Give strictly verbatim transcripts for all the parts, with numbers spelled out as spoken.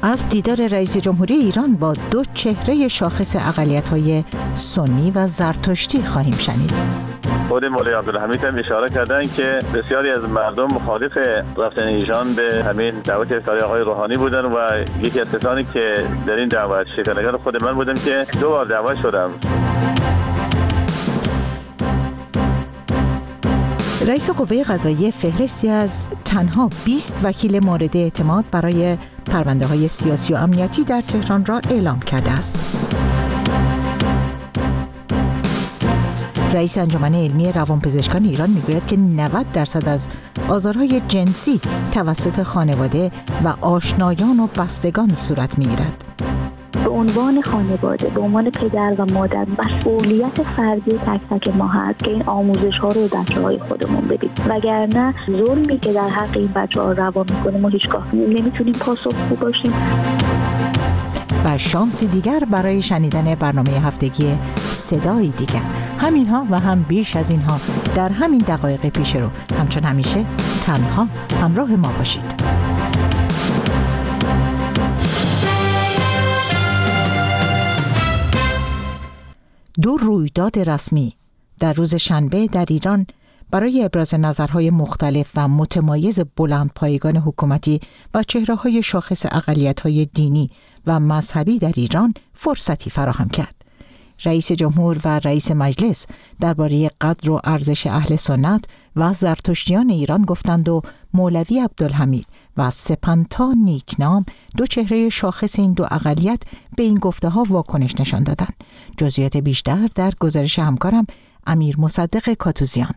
از دیدار رئیس جمهوری ایران با دو چهره شاخص اقلیت‌های سنی و زرتشتی خواهیم شنید. خود مولوی عبدالحمید هم اشاره کردن که بسیاری از مردم مخالف رفتن ایشان به همین دعوت افتاری آقای روحانی بودن و یکی از کسانی که در این دعوت شرکت خود من بودم که دو بار دعوت شدم. رئیس قوه قضاییه فهرستی از تنها بیست وکیل مورد اعتماد برای پرونده‌های سیاسی و امنیتی در تهران را اعلام کرده است. رئیس انجمن علمی روانپزشکان ایران میگوید که نود درصد از آزارهای جنسی توسط خانواده و آشنایان و بستگان صورت میگیرد. به عنوان خانواده، به عنوان پدر و مادر، مسئولیت فردی تک تک ما هست که این آموزش ها رو بچه‌های خودمون بدیم، وگرنه ظلمی که در حق این بچه‌ها روا میکنه ما هیچگاه نمیتونیم پاسخگو باشیم. و شانسی دیگر برای شنیدن برنامه هفتگی صدای دیگر. همینها و هم بیش از اینها در همین دقایق پیش رو. همچون همیشه تنها همراه ما باشید. دو رویداد رسمی در روز شنبه در ایران برای ابراز نظرهای مختلف و متمایز بلندپایگان حکومتی و چهره‌های شاخص اقلیت‌های دینی و مذهبی در ایران فرصتی فراهم کرد. رئیس جمهور و رئیس مجلس درباره قدر و ارزش اهل سنت و زرتشتیان ایران گفتند و مولوی عبدالحمید و سپنتا نیکنام دو چهره شاخص این دو اقلیت به این گفته ها واکنش نشان دادند. جزئیات بیشتر در گزارش همکارم امیر مصدق کاتوزیان.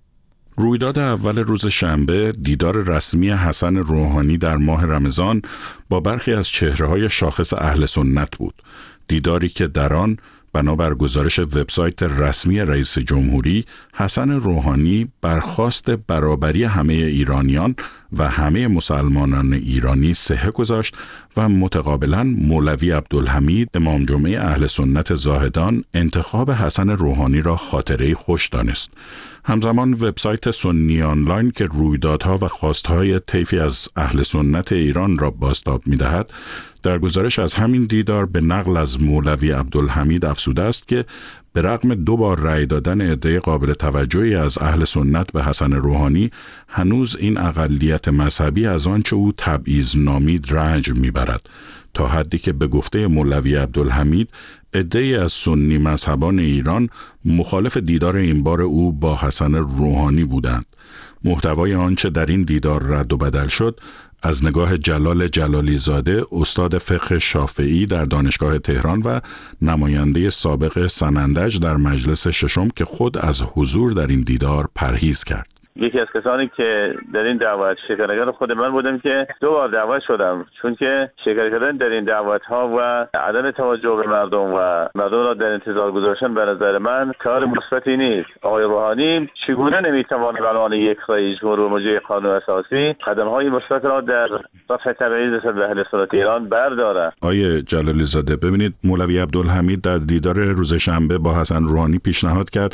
رویداد اول روز شنبه دیدار رسمی حسن روحانی در ماه رمضان با برخی از چهره‌های شاخص اهل سنت بود. دیداری که در آن بنابر گزارش وبسایت رسمی رئیس جمهوری، حسن روحانی برخواست برابری همه ایرانیان و همه مسلمانان ایرانی صحه گذاشت و متقابلاً مولوی عبدالحمید امام جمعه اهل سنت زاهدان انتخاب حسن روحانی را خاطره خوش دانست. همزمان وبسایت سنی آنلاین که رویدادها و خواستهای طیفی از اهل سنت ایران را بازتاب می‌دهد، در گزارش از همین دیدار به نقل از مولوی عبدالحمید افزوده است که به رغم دو بار رأی دادن عده قابل توجهی از اهل سنت به حسن روحانی، هنوز این اقلیت مذهبی از آنچه او تبعیض نامید رنج میبرد، تا حدی که به گفته مولوی عبدالحمید عده‌ای از سنی مذهبان ایران مخالف دیدار این بار او با حسن روحانی بودند. محتوای آنچه در این دیدار رد و بدل شد از نگاه جلال جلالی زاده، استاد فقه شافعی در دانشگاه تهران و نماینده سابق سنندج در مجلس ششم که خود از حضور در این دیدار پرهیز کرد. یکی از کسانی که در این دعوت شرکت خود من بودم که دو بار دعوت شدم، چون که شرکت کردن در این دعوت ها و عدم توجه به مردم و مردم را در انتظار گذاشتن به نظر من کار مثبتی نیست. آقای روحانی چگونه نمیتواند به عنوان یک رئیس جمهور و مجری قانون اساسی قدم های مثبت را در رفع تبعیض نسبت به اهل سنت ایران بردارد؟ آیه جلالی زاده، ببینید مولوی عبدالحمید در دیدار روز شنبه با حسن روحانی پیشنهاد کرد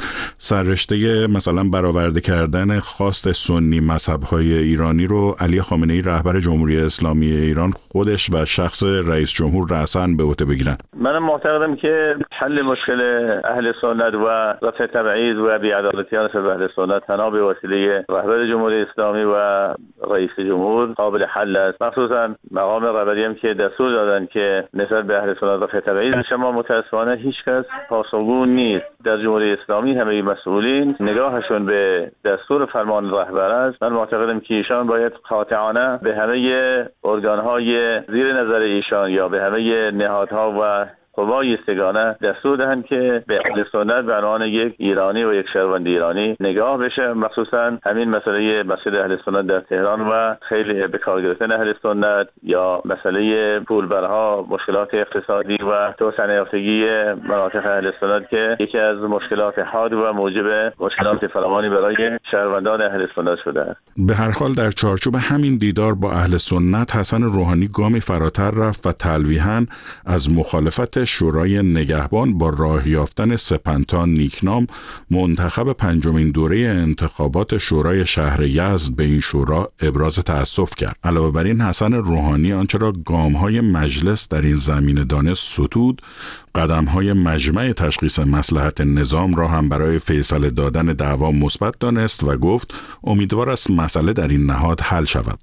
سررشته مثلا برآورده کردن خواست سنی مذهب‌های ایرانی رو علی خامنه‌ای رهبر جمهوری اسلامی ایران خودش و شخص رئیس جمهور رأساً به عهده بگیرن. من معتقدم که حل مشکل اهل سنت و رفع تبعیض و بی‌عدالتیان نسبت به اهل سنت تنها به وسیله رهبر جمهوری اسلامی و رئیس جمهور قابل حل است. مخصوصاً مقام رهبری هم که دستور دادن که نسبت به اهل سنت رفع تبعیض شما متأسفانه هیچ کس پاسخگو نیست. در جمهوری اسلامی همه مسئولین نگاهشون به دستور فرمان رهبر است. من معتقدم که ایشان باید قاطعانه به همه ارگان‌های زیر نظر ایشان یا به همه نهادها و قوای سگانه دستور دهند که به اهل سنت به عنوان یک ایرانی و یک شهروند ایرانی نگاه بشه، مخصوصا همین مسئله مسجد اهل سنت در تهران و خیلی به کار گرفتن اهل سنت یا مسئله پولبرها، مشکلات اقتصادی و توسعه یافتگی مناطق اهل سنت که یکی از مشکلات حاد و موجب مشکلات فراوانی برای شهروندان اهل سنت شده است. به هر حال در چارچوب همین دیدار با اهل سنت حسن روحانی گامی فراتر رفت و تلویحاً از مخالفت شورای نگهبان با راه یافتن سپنتا نیکنام منتخب پنجمین دوره انتخابات شورای شهر یزد به این شورا ابراز تأسف کرد. علاوه بر این حسن روحانی آنچه را گام‌های مجلس در این زمینه دانست ستود، قدم‌های مجمع تشخیص مصلحت نظام را هم برای فیصله دادن دعوا مثبت دانست و گفت امیدوار است مسئله در این نهاد حل شود.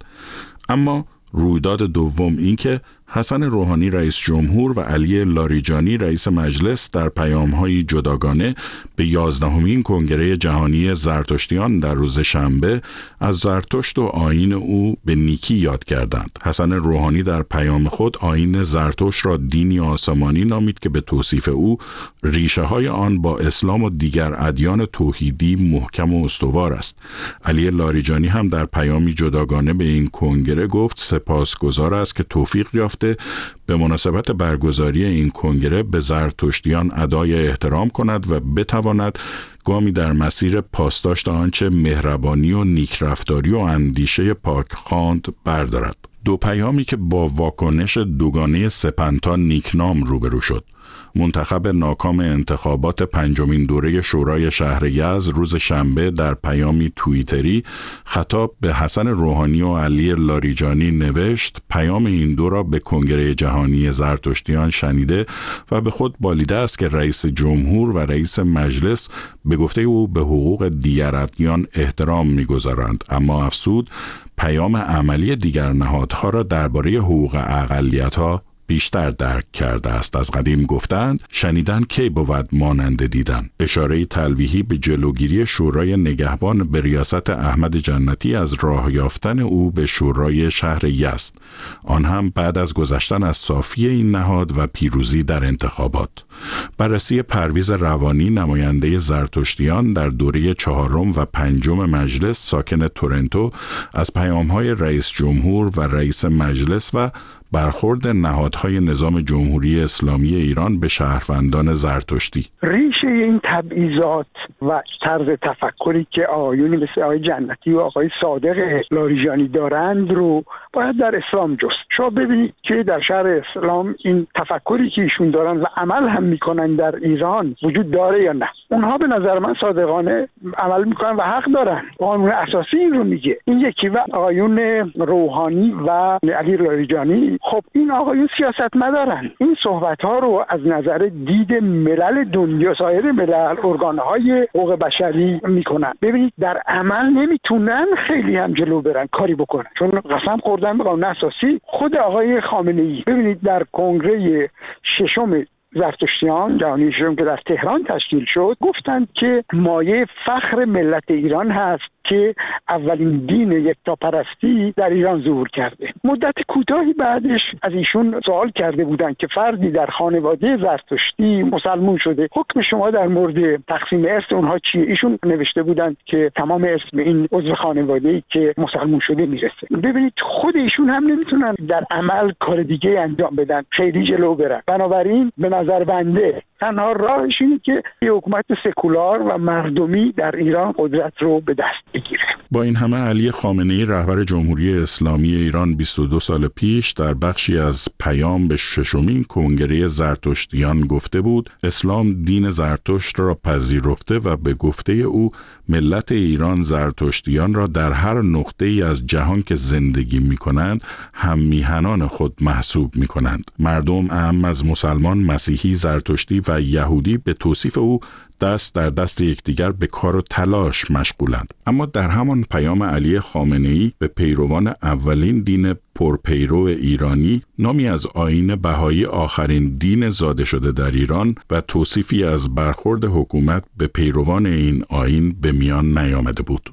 اما رویداد دوم این که حسن روحانی رئیس جمهور و علی لاریجانی رئیس مجلس در پیام‌های جداگانه به یازدهمین کنگره جهانی زرتشتیان در روز شنبه از زرتشت و آیین او به نیکی یاد کردند. حسن روحانی در پیام خود آیین زرتشت را دینی آسمانی نامید که به توصیف او ریشه‌های آن با اسلام و دیگر ادیان توحیدی محکم و استوار است. علی لاریجانی هم در پیامی جداگانه به این کنگره گفت سپاسگزار است که توفیق یافت به مناسبت برگزاری این کنگره به زرتشتیان ادای احترام کند و بتواند گامی در مسیر پاسداشت آنچه مهربانی و نیکرفتاری و اندیشه پاکخواند بردارد. دو پیامی که با واکنش دوگانه سپنتا نیکنام روبرو شد. منتخب ناکام انتخابات پنجمین دوره شورای شهر یزد روز شنبه در پیامی توییتری خطاب به حسن روحانی و علی لاریجانی نوشت پیام این دو را به کنگره جهانی زرتشتیان شنیده و به خود بالیده است که رئیس جمهور و رئیس مجلس به گفته او به حقوق دیگر ادیان احترام می‌گذارند، اما افسود پیام عملی دیگر نهادها را درباره حقوق اقلیت‌ها بیشتر درک کرده است. از قدیم گفتند شنیدن کی بود مانند دیدن. اشاره تلویحی به جلوگیری شورای نگهبان به ریاست احمد جنتی از راه یافتن او به شورای شهر یزد، آن هم بعد از گذشتن از صافی این نهاد و پیروزی در انتخابات. بررسی پرویز روانی نماینده زرتشتیان در دوره چهارم و پنجم مجلس ساکن تورنتو از پیام‌های رئیس جمهور و رئیس مجلس و برخورد نهادهای نظام جمهوری اسلامی ایران به شهروندان زرتشتی. ریشه این تبعیضات و طرز تفکری که آقایونی مثل آقای جنتی و آقای صادق لاریجانی دارند رو باید در اسلام جست. شما ببینید که در شهر اسلام این تفکری که ایشون دارن و عمل هم میکنن در ایران وجود داره یا نه؟ اونها به نظر من صادقانه عمل میکنن و حق دارن. قانون اساسی این رو میگه. این یکی. و آقایون روحانی و علی لاریجانی، خب این آقایون سیاست مدارن. این صحبت ها رو از نظر دید ملل دنیا، سایر ملل، ارگانهای حقوق بشری میکنن. ببینید در عمل نمیتونن خیلی هم جلو برن، کاری بکنن، چون قسم خوردن به قانون اساسی. خود آقای خامنه ای ببینید در کنگره ششم زرتشتیان جهانی ششم که در تهران تشکیل شد گفتند که مایه فخر ملت ایران هست که اولین دین یکتاپرستی در ایران ظهور کرده. مدت کوتاهی بعدش از ایشون سوال کرده بودند که فردی در خانواده زرتشتی مسلمان شده، حکم شما در مورد تقسیم ارث اونها چیه؟ ایشون نوشته بودند که تمام ارث به این عضو خانواده‌ای که مسلمان شده میرسه. ببینید خود ایشون هم نمیتونن در عمل کار دیگه انجام بدن، خیلی جلو برن. بنابراین به نظر بنده تنها راهش اینه که یه حکومت سکولار و مردمی در ایران قدرت رو به دست بگیره. با این همه علی خامنه‌ای رهبر جمهوری اسلامی ایران بیست و دو سال پیش در بخشی از پیام به ششمین کنگره زرتشتیان گفته بود اسلام دین زرتشت را پذیرفته و به گفته او ملت ایران زرتشتیان را در هر نقطه ای از جهان که زندگی می کنند هم میهنان خود محسوب می کنند. مردم اعم از مسلمان، مسیحی، زرتشتی و یهودی به توصیف او دست در دست یکدیگر به کار و تلاش مشغولند. اما در همان پیام علی خامنه‌ای به پیروان اولین دین پرپیرو ایرانی نامی از آیین بهایی آخرین دین زاده شده در ایران و توصیفی از برخورد حکومت به پیروان این آیین به میان نیامده بود.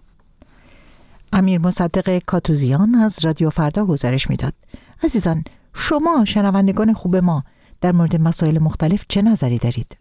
امیر مصدق کاتوزیان از رادیو فردا گزارش میداد. عزیزان، شما شنوندگان خوب ما در مورد مسائل مختلف چه نظری دارید؟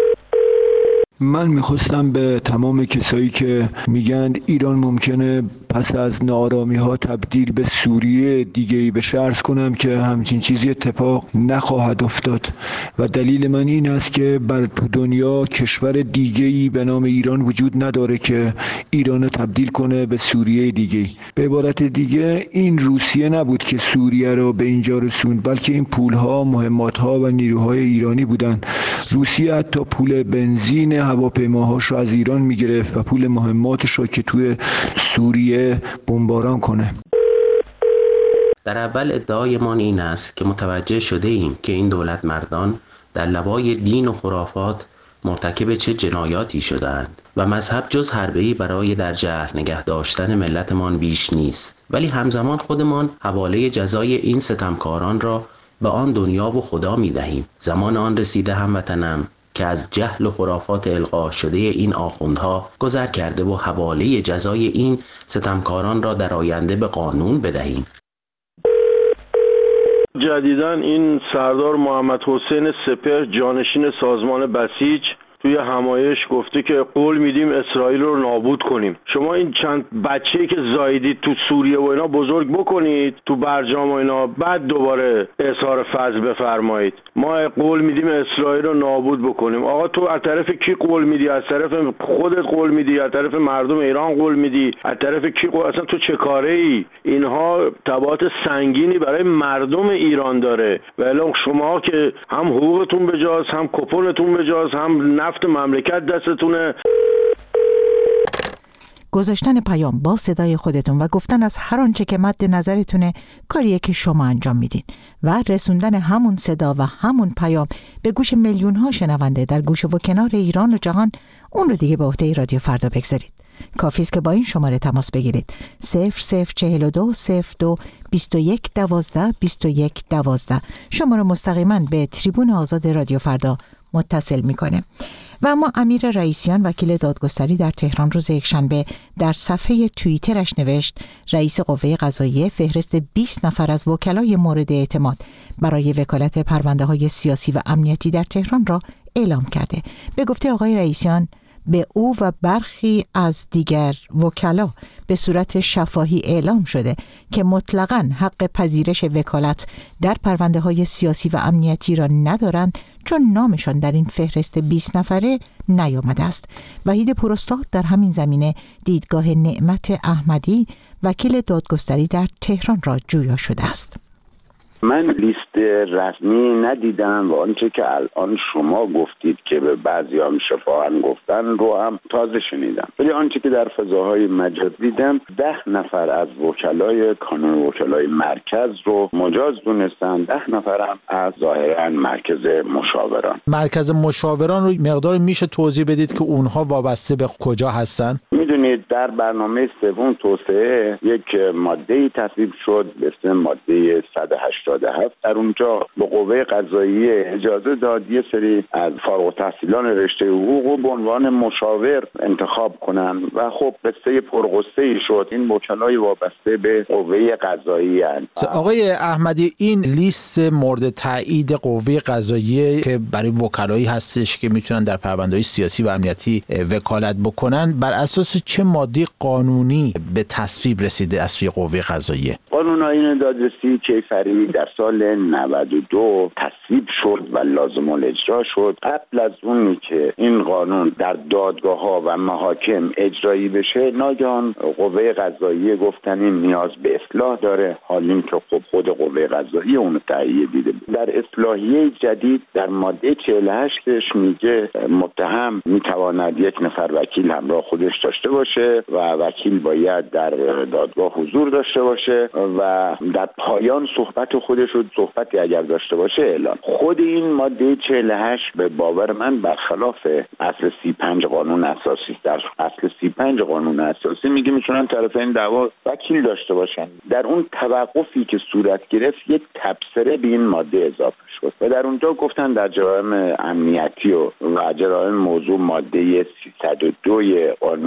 من میخواستم به تمام کسایی که میگن ایران ممکنه پس از ناآرامی ها تبدیل به سوریه دیگه ای بشه، عرض کنم که همچین چیزی اتفاق نخواهد افتاد و دلیل من این است که بر دنیا کشور دیگه ای به نام ایران وجود نداره که ایران تبدیل کنه به سوریه دیگه. به عبارت دیگه این روسیه نبود که سوریه رو به اینجا رسوند، بلکه این پولها، مهماتها و نیروهای ایرانی بودن. روسیه حتی پول بنزین هواپیماهاش رو از ایران میگرفت و پول مهماتش رو که توی سوریه بمباران کنه. در اول ادعایمان این است که متوجه شده ایم که این دولت مردان در لوای دین و خرافات مرتکب چه جنایاتی شدند و مذهب جز حربه‌ای برای در جهل نگه داشتن ملتمان بیش نیست، ولی همزمان خودمان حواله جزای این ستمکاران را به آن دنیا و خدا می دهیم. زمان آن رسیده هموطنم که از جهل و خرافات القا شده این آخوندها گذر کرده و حواله جزای این ستمکاران را در آینده به قانون بدهیم. جدیداً این سردار محمد حسین سپهر جانشین سازمان بسیج توی همایش گفته که قول میدیم اسرائیل رو نابود کنیم. شما این چند بچه‌ای که زاییدید تو سوریه و اینا بزرگ بکنید تو برجام و اینا، بعد دوباره اظهار فضل بفرمایید. ما قول میدیم اسرائیل رو نابود بکنیم. آقا تو از طرف کی قول میدی؟ از طرف خودت قول میدی؟ از طرف مردم ایران قول میدی؟ از طرف کی قول؟ اصلا تو چه کاره ای؟ اینها تبعات سنگینی برای مردم ایران داره و الان شما که هم حقوقتون بجاست، هم کپونتون بجاست، هم نفت مملکت دستتونه. گذاشتن پیام با صدای خودتون و گفتن از هر آنچه که مد نظرتونه کاریه که شما انجام میدین و رسوندن همون صدا و همون پیام به گوش میلیون ها شنونده در گوش و کنار ایران و جهان، اون رو دیگه به عهده رادیو فردا بگذارید. کافی است که با این شماره تماس بگیرید: صفر صفر چهل و دو صفر دو بیست و یک دوازده بیست و یک دوازده. شما رو مستقیما به تریبون آزاد رادیو فردا متصل میکنه. و اما امیر رئیسیان وکیل دادگستری در تهران روز یکشنبه در صفحه توییترش نوشت رئیس قوه قضاییه فهرست بیست نفر از وکلای مورد اعتماد برای وکالت پرونده های سیاسی و امنیتی در تهران را اعلام کرده. به گفته آقای رئیسیان، به او و برخی از دیگر وکلا به صورت شفاهی اعلام شده که مطلقاً حق پذیرش وکالت در پرونده های سیاسی و امنیتی را ندارند، چون نامشان در این فهرست بیست نفره نیامده است. وحید پوراستاد در همین زمینه دیدگاه نعمت احمدی وکیل دادگستری در تهران را جویا شده است. من لیست رسمی ندیدم و آنچه که الان شما گفتید که به بعضی هم شفاهن گفتن رو هم تازه شنیدم، ولی آنچه که در فضاهای مجاز دیدم ده نفر از وکلای کانون وکلای مرکز رو مجاز دونستن، ده نفر هم از ظاهرا مرکز مشاوران. مرکز مشاوران رو مقدار میشه توضیح بدید که اونها وابسته به کجا هستن؟ میدونید در برنامه سوم توسعه یک ماده‌ای تصویب شد به اسم ماده صد و هشتاد و هفت. در اونجا به قوه قضاییه اجازه داد یه سری از فارغ التحصیلان رشته حقوق به عنوان مشاور انتخاب کنن و خب قصه پرقصه‌ای شد. این وکلای وابسته به قوه قضاییه هستند. آقای احمدی، این لیست مورد تایید قوه قضاییه که برای وکلایی هستش که میتونن در پرونده‌های سیاسی و امنیتی وکالت بکنن، بر اساس چه ماده قانونی به تصویب رسیده از سوی قوه قضاییه؟ قانون آیین دادرسی کیفری در سال نود و دو تصویب شد و لازم الاجرا شد. قبل از اونی که این قانون در دادگاه‌ها و محاکم اجرایی بشه، ناگهان قوه قضاییه گفتن این نیاز به اصلاح داره، حالیم که خب خود قوه قضاییه اون تایید دیده. در اصلاحیه جدید در ماده چهل و هشتش میگه متهم میتواند یک نفر وکیل همراه خودش داشته باشه و وکیل باید در دادگاه حضور داشته باشه و در پایان صحبت خودش رو صحبتی اگر داشته باشه اعلام. خود این ماده چهل و هشت به باور من برخلاف اصل سی و پنج قانون اساسی. در اصل سی و پنج قانون اساسی میگه میتونن طرفین دعوا وکیل داشته باشن. در اون توقفی که صورت گرفت یک تبصره به این ماده اضافه شد و در اونجا گفتن در جرائم امنیتی و, و جرائم موضوع ماده سیصد و دو قانون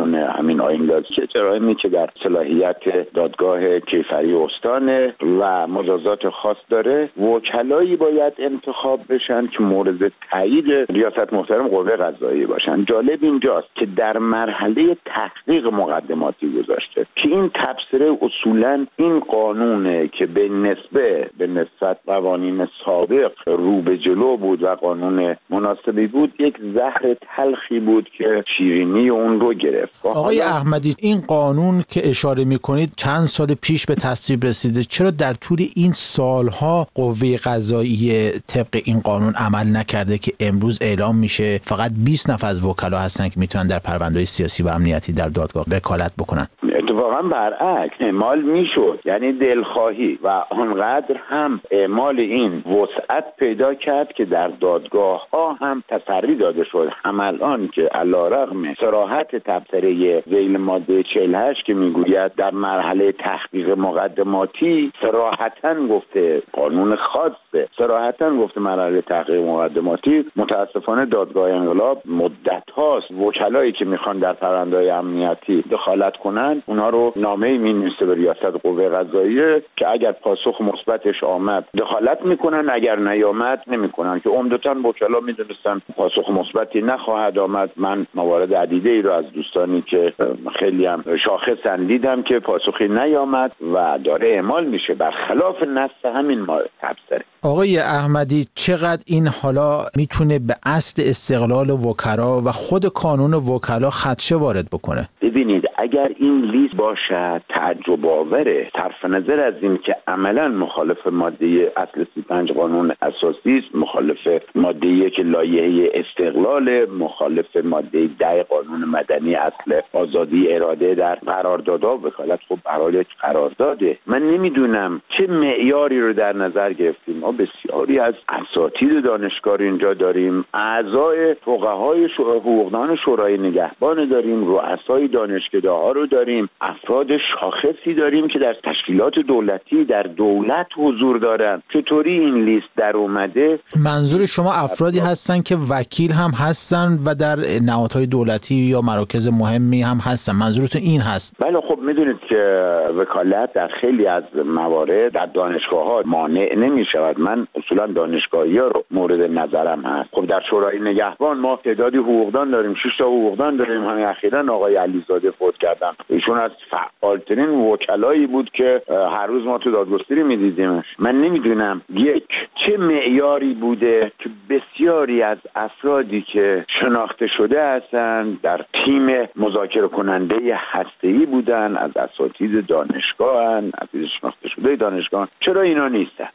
همین آیین که جرائمی که در صلاحیت دادگاه کیفری استانه و مجازات خاص داره، وکلایی باید انتخاب بشن که مورد تایید ریاست محترم قوه قضاییه باشن. جالب اینجاست که در مرحله تحقیق مقدماتی گذاشته که این تبصره اصولاً این قانونه که به نسبه به نسبت قوانین سابق رو به جلو بود و قانون مناسبی بود، یک زهر تلخی بود که شیرینی اون رو گرفت. آقای احمدی، این قانون که اشاره میکنید چند سال پیش به تصویب رسیده، چرا در طول این سالها قوه قضاییه طبق این قانون عمل نکرده که امروز اعلام میشه فقط بیست نفر از وکلا هستن که میتونن در پرونده‌های سیاسی و امنیتی در دادگاه وکالت بکنن؟ اتفاقا برعکس اعمال میشد، یعنی دلخواهی و آنقدر هم اعمال این وسعت پیدا کرد که در دادگاه ها هم تسری داده شد. هم الان که علیرغم صراحت تبصره ذیل ماده چهل و هشت که میگوید در مرحله تحقیق مقدماتی، صراحتاً گفته قانون خاصه، صراحتاً گفته مرحله تحقیق مقدماتی، متاسفانه دادگاه انقلاب مدت هاست وکلایی که میخوان در پرونده‌های امنیتی دخالت کنن اونها رو نامه‌ای می‌نویسه به ریاست قوه قضاییه که اگر پاسخ مثبتش آمد دخالت میکنن، اگر نیامد نمیکنن، که عمدتاً وکلا میدونستن پاسخ مثبتی نخواهد آمد. من موارد عدیده ای رو از دوستانی که خیلی هم شاخصن دیدم که پاسخی نیامد و داره اعمال میشه برخلاف نص همین تبصره. آقای احمدی، چقدر این حالا میتونه به اصل استقلال وکلا و خود قانون وکلا خدشه وارد بکنه؟ ببینید، اگر این لیست باشه تعجب آوره، صرف نظر از این که عملا مخالف ماده اصل سی و پنج قانون اساسی است، مخالف ماده یک لایحه استقلال، مخالف ماده ده قانون مدنی اصل آزادی اراده در قراردادها، وکالت خب برای یک قرارداده. من نمیدونم چه معیاری رو در نظر گرفتیم. ما بسیاری از اساتید دانشگاه اینجا داریم، اعضای فقهای حقوقدان شورای نگهبان داریم، رؤسای دانشکده ها رو داریم، افراد شاخصی داریم که در تشکیلات دولتی در دولت حضور دارن. چطوری این لیست در اومده؟ منظور شما افرادی هستن که وکیل هم هستن و در نهادهای دولتی یا مراکز مهمی هم هستن، منظورتون این هست؟ بله، خب میدونید که وکالت در خیلی از موارد در دانشگاه ها مانع نمی شود. من اصولا دانشگاهی ها رو مورد نظرم هست. خب در شورای نگهبان ما تعدادی حقوقدان داریم، شش تا حقوقدان داریم. همین اخیراً آقای علیزاده فوت کردن، ایشون از فعالترین وکلایی بود که هر روز ما تو دادگستری میدیدیمش. من نمیدونم یک چه معیاری بوده که بسیاری از افرادی که شناخته شده هستند در تیم مذاکره کننده هسته‌ای بودن، از اساتید دانشگاهن، از شناخته شده دانشگاه، چرا اینا نیستن؟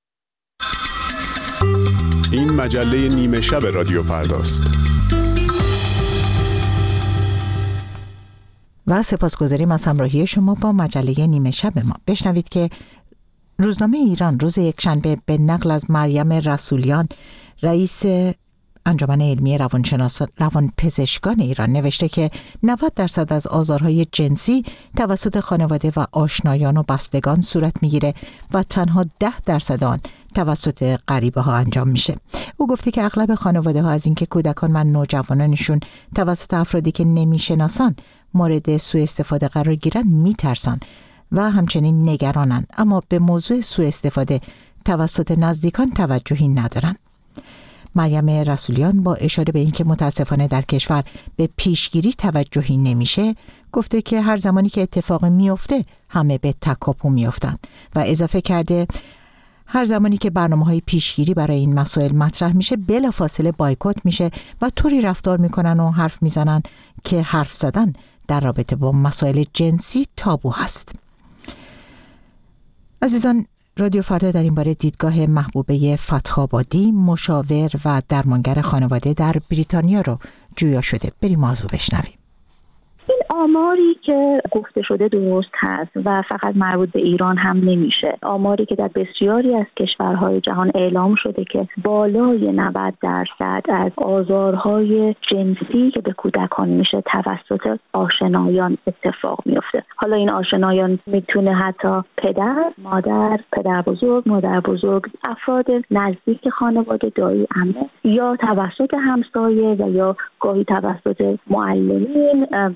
این مجله نیمه شب رادیو فرداست. و سپاسگزاریم از همراهی شما با مجله نیمه شب ما. بشنوید که روزنامه ایران روز یکشنبه به نقل از مریم رسولیان، رئیس انجمن علمی روانشناسان روانپزشکان ایران، نوشته که نود درصد از آزارهای جنسی توسط خانواده و آشنایان و بستگان صورت میگیره و تنها ده درصد آن توسط غریبه ها انجام میشه. او گفته که اغلب خانواده ها از اینکه کودکان و نوجوانانشون توسط افرادی که نمیشناسن مورد سوء استفاده قرار گیرن میترسن و همچنین نگرانن، اما به موضوع سوء استفاده توسط نزدیکان توجهی ندارن. مریم رسولیان با اشاره به اینکه متاسفانه در کشور به پیشگیری توجهی نمیشه، گفته که هر زمانی که اتفاقی میفته همه به تکاپو میافتن و اضافه کرده هر زمانی که برنامه‌های پیشگیری برای این مسائل مطرح میشه بلافاصله بایکوت میشه و طوری رفتار میکنن و حرف میزنن که حرف زدن در رابطه با مسائل جنسی تابو هست. عزیزان، رادیو فردا در این باره دیدگاه محبوبه فتح‌آبادی، مشاور و درمانگر خانواده در بریتانیا رو جویا شده. بریم موضوع بشنویم. این آماری که گفته شده درست هست و فقط مربوط به ایران هم نمیشه. آماری که در بسیاری از کشورهای جهان اعلام شده که بالای نود درصد از آزارهای جنسی که به کودکان میشه توسط آشنایان اتفاق میفته. حالا این آشنایان میتونه حتی پدر، مادر، پدر بزرگ، مادر بزرگ، افراد نزدیک خانواده، دایی، عمه، یا توسط همسایه و یا گاهی توسط معلمین، سرویس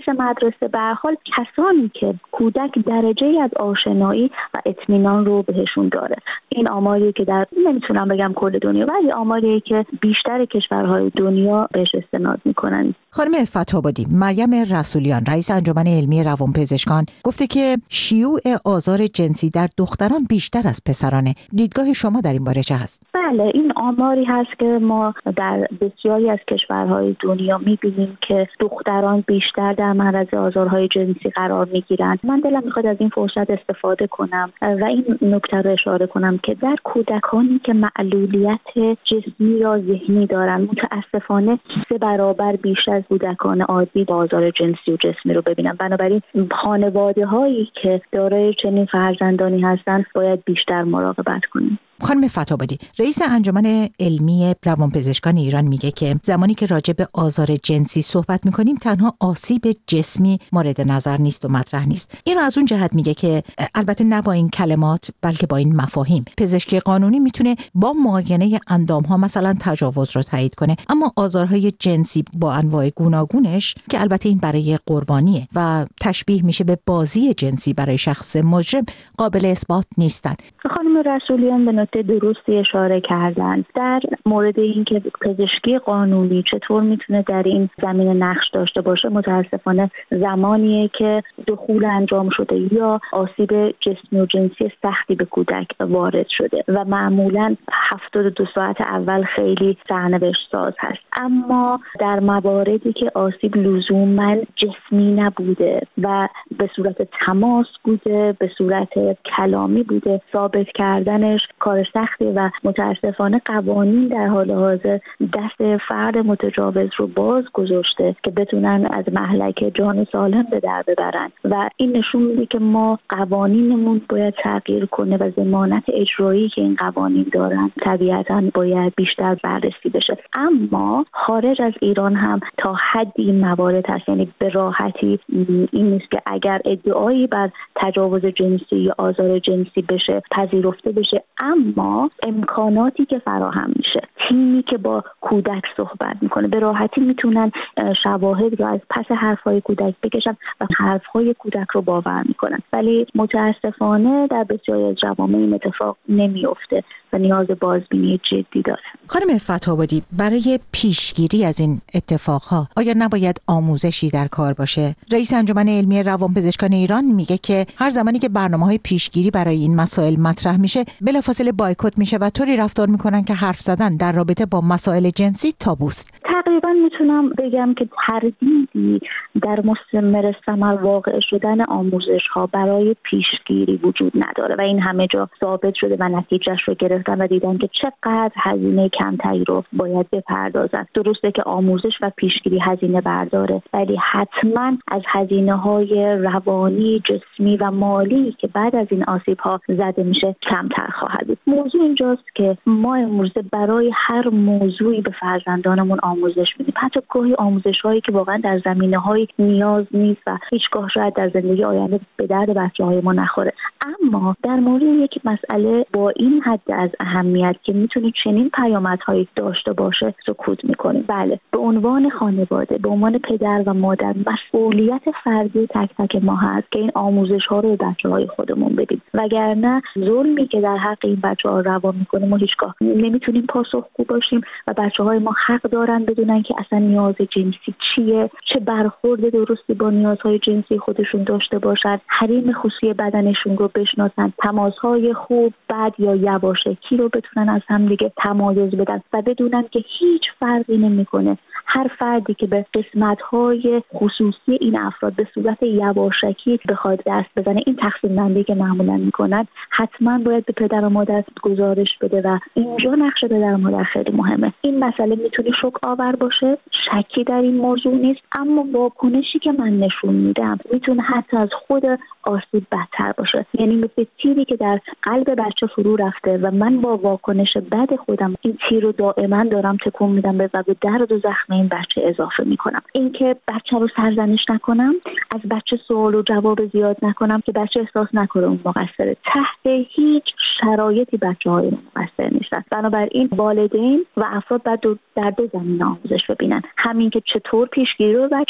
رئیس مدرسه به هر حال کسانی که کودک درجه‌ای از آشنایی و اطمینان رو بهشون داره. این آماری که در نمیتونم بگم کل دنیا، ولی آماری که بیشتر کشورهای دنیا بهش استناد میکنن. خانم فتح‌آبادی، مریم رسولیان رئیس انجمن علمی روانپزشکان گفته که شیوع آزار جنسی در دختران بیشتر از پسرانه. دیدگاه شما در این باره چه هست؟ بله، این آماری هست که ما در بسیاری از کشورهای دنیا میبینیم که دختران بیشتر در معرض آزارهای جنسی قرار میگیرند. من دلم میخواد از این فرصت استفاده کنم و این نکته رو اشاره کنم که در کودکانی که معلولیت جسمی یا ذهنی دارن، متاسفانه سه برابر بیشتر از کودکان عادی با آزار جنسی و جسمی رو ببینن. بنابراین خانواده هایی که دارای چنین فرزندانی هستن باید بیشتر مراقبت کنیم. خانم فتح‌آبادی، رئیس انجمن علمی روانپزشکان ایران میگه که زمانی که راجع به آزار جنسی صحبت میکنیم تنها آسیب جسمی مورد نظر نیست و مطرح نیست. این از اون جهت میگه که البته نه با این کلمات بلکه با این مفاهیم. پزشکی قانونی میتونه با معاینه اندامها مثلا تجاوز رو تایید کنه، اما آزارهای جنسی با انواع گوناگونش که البته این برای قربانیه و تشبیه میشه به بازی جنسی برای شخص مجرم قابل اثبات نیستن. خانم رسولیان به نکته درستی اشاره کردن در مورد اینکه پزشکی قانونی چطور میتونه در این زمینه نقش داشته باشه. متاسفانه زمانیه که دخول انجام شده یا آسیب جسمی و جنسی سختی به کودک وارد شده و معمولاً هفتاد و دو ساعت اول خیلی سرنوشت ساز هست، اما در مواردی که آسیب لزوماً جسمی نبوده و به صورت تماس بوده، به صورت کلامی بوده، ثابت کردنش کار سختی و متاسفانه قوانین در حال حاضر دست فرد متجاوز رو باز گذاشته که بتونن از مهلک جان سالم به در ببرن و این نشون میده که ما قوانینمون باید تغییر کنه و ضمانت اجرایی که این قوانین دارن طبیعتاً باید بیشتر بررسی بشه. اما خارج از ایران هم تا حدی این موارد هست، یعنی به راحتی این نیست که اگر ادعایی بر تجاوز جنسی یا آزار جنسی بشه پذیرفته بشه، اما امکاناتی که فراهم میشه، تیمی که با کودک صحبت میکنه به راحتی میتونن شواهد رو از پس حرفهای کودک بکشن و حرفهای کودک رو باور میکنن، ولی متاسفانه در بسیاری از جوامع این اتفاق نمیفته و نیاز بازبینی جدی داره. خانم فتح‌آبادی، برای پیشگیری از این اتفاقها آیا نباید آموزشی در کار باشه؟ رئیس انجمن علمی روانپزشکان ایران میگه که هر زمانی که برنامه‌های پیشگیری برای این مسائل مطرح میشه بلافاصله بایکوت میشه و طوری رفتار میکنن که حرف زدن در رابطه با مسائل جنسی تابوست. تقریبا میتونم بگم که تردیدی در مستمر ثمر واقع شدن آموزش ها برای پیشگیری وجود نداره و این همه جا ثابت شده و نتیجهش رو گرفتن و دیدن که چقدر هزینه کمتری رو باید بپردازن. درسته که آموزش و پیشگیری هزینه برداره، ولی حتما از هزینه های روانی، جسمی و مالی که بعد از این آسیب ها زده میشه کمتر خواهد بود. موضوع اینجاست که ما امروزه برای هر موضوعی به فرزندانمون آموزش میدیم، حتی گاهی آموزش هایی که واقعا در زمینه های نیاز نیست و هیچگاه شاید در زندگی آینده به درد بچه های ما نخوره. اما در مورد یک مسئله با این حد از اهمیت که میتونه چنین پیامدهایی داشته باشه سکوت میکنیم. بله، به عنوان خانواده، به عنوان پدر و مادر مسئولیت فردی تک تک ما هست که این آموزش ها رو به بچه های خودمون بدیم، وگرنه ظلمی که در حق این بچه ها روا میکنه ما هیچگاه نمیتونیم پاسخگو باشیم و بچه های ما حق دارن بدونن که اصلا نیاز جنسی چیه، چه برخورد درستی با نیازهای جنسی خودشون داشته باشن، حریم خصوصی بدنشون رو بشناسن، تماسهای خوب، بد یا یواشکی رو بتونن از هم دیگه تمایز بدن و بدونن که هیچ فرقی نمیکنه. هر فردی که به قسمت‌های خصوصی این افراد به صورت یواشکی بخواد دست بزنه، این تقسیم بندی که معمولا میکنن حتما باید به پدر و مادر گزارش بده و اینجا نقش پدر و مادر خیلی مهمه. این مسئله میتونه شوک آور باشه، شکی در این موضوع نیست، اما واکنشی که من نشون میدم میتونه حتی از خود آسیب بدتر باشه. یعنی مثل تیری که در قلب بچه فرو رفته و من با واکنش بد خودم این تیر رو دائما دارم تکون میدم و به درد و زخم این بچه اضافه میکنم. اینکه بچه رو سرزنش نکنم، از بچه سوال و جواب زیاد نکنم که بچه احساس نکنه اون مقصره. تحت هیچ شرایطی بچه های مقصر نیستن. بنابراین والدین و افراد باید در دو زمینه آموزش ببینن، همین که چطور پیشگیری رو بچه ها یاد